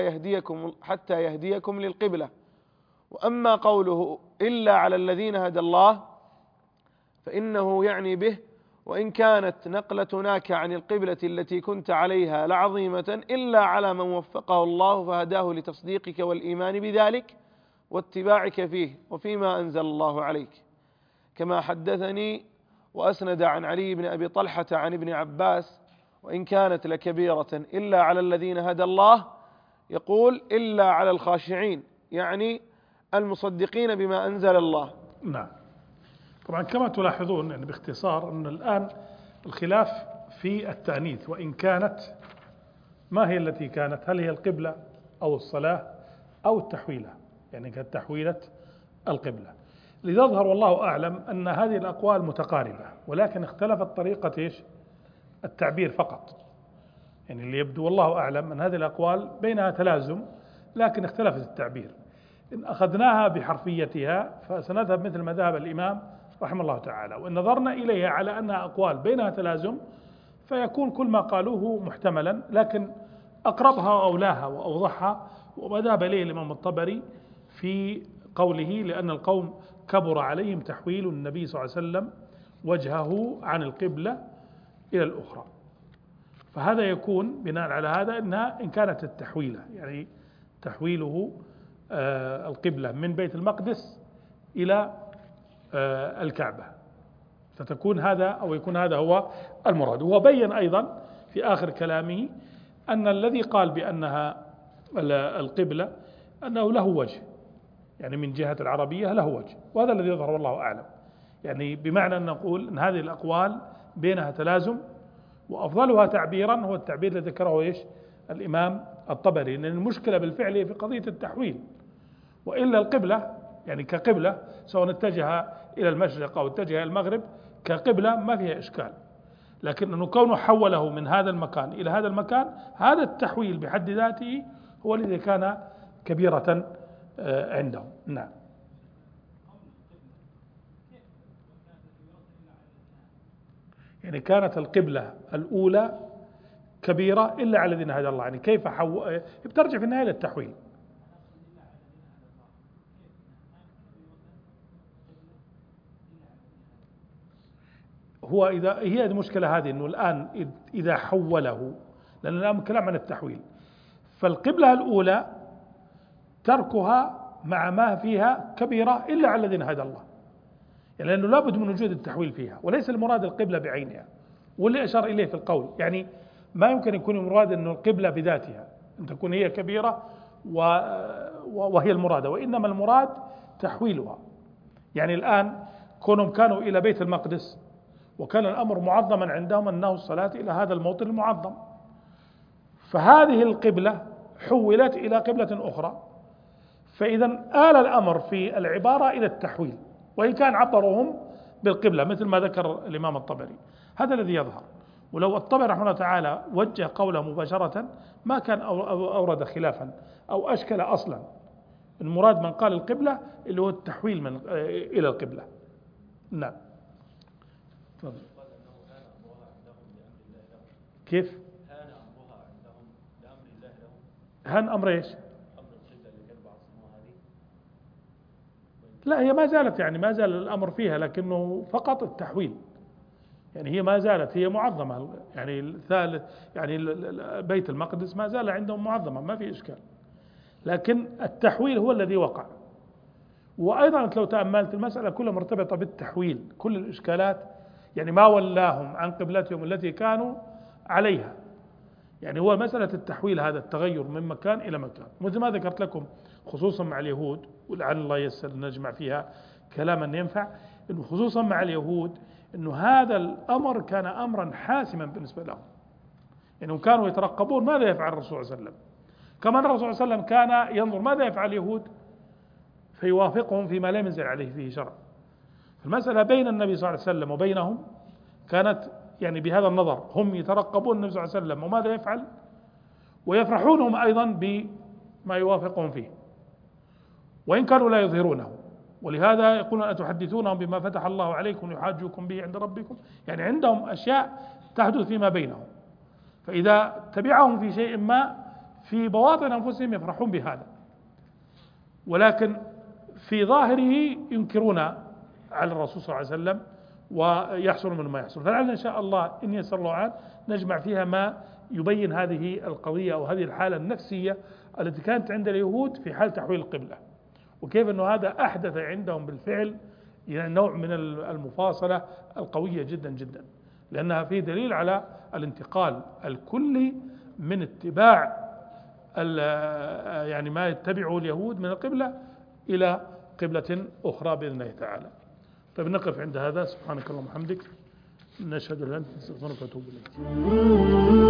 حتى يهديكم للقبلة. وأما قوله إلا على الذين هدى الله فإنه يعني به: وإن كانت نقلتناك عن القبلة التي كنت عليها لعظيمة إلا على من وفقه الله فهداه لتصديقك والإيمان بذلك واتباعك فيه وفيما أنزل الله عليك. كما حدثني وأسند عن علي بن أبي طلحة عن ابن عباس: وإن كانت لكبيرة إلا على الذين هدى الله، يقول: إلا على الخاشعين، يعني المصدقين بما أنزل الله. نعم. طبعا كما تلاحظون يعني باختصار أن الآن الخلاف في التأنيث، وإن كانت ما هي التي كانت؟ هل هي القبلة أو الصلاة أو التحويلة؟ يعني كانت تحويلة القبلة. ليظهر والله أعلم أن هذه الأقوال متقاربة، ولكن اختلفت طريقة إيش؟ التعبير فقط. يعني اللي يبدو والله أعلم أن هذه الأقوال بينها تلازم، لكن اختلفت التعبير. إن أخذناها بحرفيتها فسنذهب مثل ما ذهب الإمام رحمه الله تعالى، وإن نظرنا إليها على أنها أقوال بينها تلازم فيكون كل ما قالوه محتملا، لكن أقربها وأولاها وأوضحها وما ذهب إليه الإمام الطبري في قوله: لأن القوم كبر عليهم تحويل النبي صلى الله عليه وسلم وجهه عن القبلة إلى الأخرى. فهذا يكون بناء على هذا إنها إن كانت التحويلة يعني تحويله القبلة من بيت المقدس إلى الكعبة، فتكون هذا أو يكون هذا هو المراد. وبين أيضا في آخر كلامه أن الذي قال بأنها القبلة أنه له وجه، يعني من جهة العربية له وجه، وهذا الذي يظهر والله أعلم. يعني بمعنى أن نقول أن هذه الأقوال بينها تلازم، وأفضلها تعبيرا هو التعبير الذي ذكره إيش؟ الإمام الطبري، أن المشكلة بالفعل في قضية التحويل، وإلا القبلة يعني كقبلة سواء اتجه إلى المشرق أو اتجه إلى المغرب كقبلة ما فيها إشكال، لكن أنه كونه حوله من هذا المكان إلى هذا المكان، هذا التحويل بحد ذاته هو الذي كان كبيرة عندهم. نعم. يعني كانت القبلة الأولى كبيرة إلا على الذين هدى الله، يعني كيف بترجع في النهاية للتحويل. هو إذا هي المشكلة هذه أنه الآن إذا حوله، لأن الآن كلام عن التحويل، فالقبلة الأولى تركها مع ما فيها كبيرة إلا على الذين هدى الله، يعني لأنه لابد من وجود التحويل فيها، وليس المراد القبلة بعينها، واللي أشار إليه في القول يعني ما يمكن يكون المراد أنه القبلة بذاتها أن تكون هي كبيرة وهي المرادة، وإنما المراد تحويلها. يعني الآن كونهم كانوا إلى بيت المقدس وكان الأمر معظما عندهم أنه الصلاة إلى هذا الموطن المعظم، فهذه القبلة حولت إلى قبلة أخرى، فإذا آل الأمر في العبارة إلى التحويل، وإن كان عبروهم بالقبلة مثل ما ذكر الإمام الطبري. هذا الذي يظهر. ولو الطبري رحمه الله تعالى وجه قوله مباشرة ما كان أورد خلافا أو أشكل أصلا. المراد من قال القبلة اللي هو التحويل من إلى القبلة. نعم. تفضل. كيف؟ هان أمرها عندهم لأمر الله لهم. هان أمر إيش؟ أمر القبلة اللي كانوا بعضهم هذه. لا، هي ما زالت، يعني ما زال الأمر فيها، لكنه فقط التحويل. يعني هي ما زالت هي معظمة، يعني الثالث يعني بيت المقدس ما زال عندهم معظمة، ما في إشكال، لكن التحويل هو الذي وقع. وأيضا لو تأملت المسألة كلها مرتبطة بالتحويل، كل الإشكالات يعني ما ولاهم عن قبلتهم التي كانوا عليها، يعني هو مسألة التحويل، هذا التغير من مكان إلى مكان، مثل ما ذكرت لكم خصوصا مع اليهود، ولعل الله يسر نجمع فيها كلاما ينفع، إنه خصوصا مع اليهود إنه هذا الأمر كان أمرا حاسما بالنسبة لهم، إنهم كانوا يترقبون ماذا يفعل الرسول صلى الله عليه وسلم. كمان الرسول صلى الله عليه وسلم كان ينظر ماذا يفعل اليهود فيوافقهم فيما لا ينزل عليه فيه شرع. المسألة بين النبي صلى الله عليه وسلم وبينهم كانت يعني بهذا النظر، هم يترقبون النبي صلى الله عليه وسلم وماذا يفعل، ويفرحونهم أيضا بما يوافقهم فيه وإن كانوا لا يظهرونه. ولهذا يقولون أتحدثونهم بما فتح الله عليكم يحاجوكم به عند ربكم، يعني عندهم أشياء تحدث فيما بينهم، فإذا تبعهم في شيء ما في بواطن أنفسهم يفرحون بهذا، ولكن في ظاهره ينكرون على الرسول صلى الله عليه وسلم ويحصل من ما يحصل. فلعلنا إن شاء الله إن يسر الله عنه نجمع فيها ما يبين هذه القضية أو هذه الحالة النفسية التي كانت عند اليهود في حال تحويل القبلة، وكيف أنه هذا أحدث عندهم بالفعل يعني نوع من المفاصلة القوية جدا جدا، لأنها فيه دليل على الانتقال الكلي من اتباع يعني ما يتبعه اليهود من القبلة إلى قبلة أخرى بإذن الله تعالى. طيب نقف عند هذا. سبحانك اللهم وبحمدك، نشهد أن لا إله إلا أنت، نستغفرك ونتوب إليك.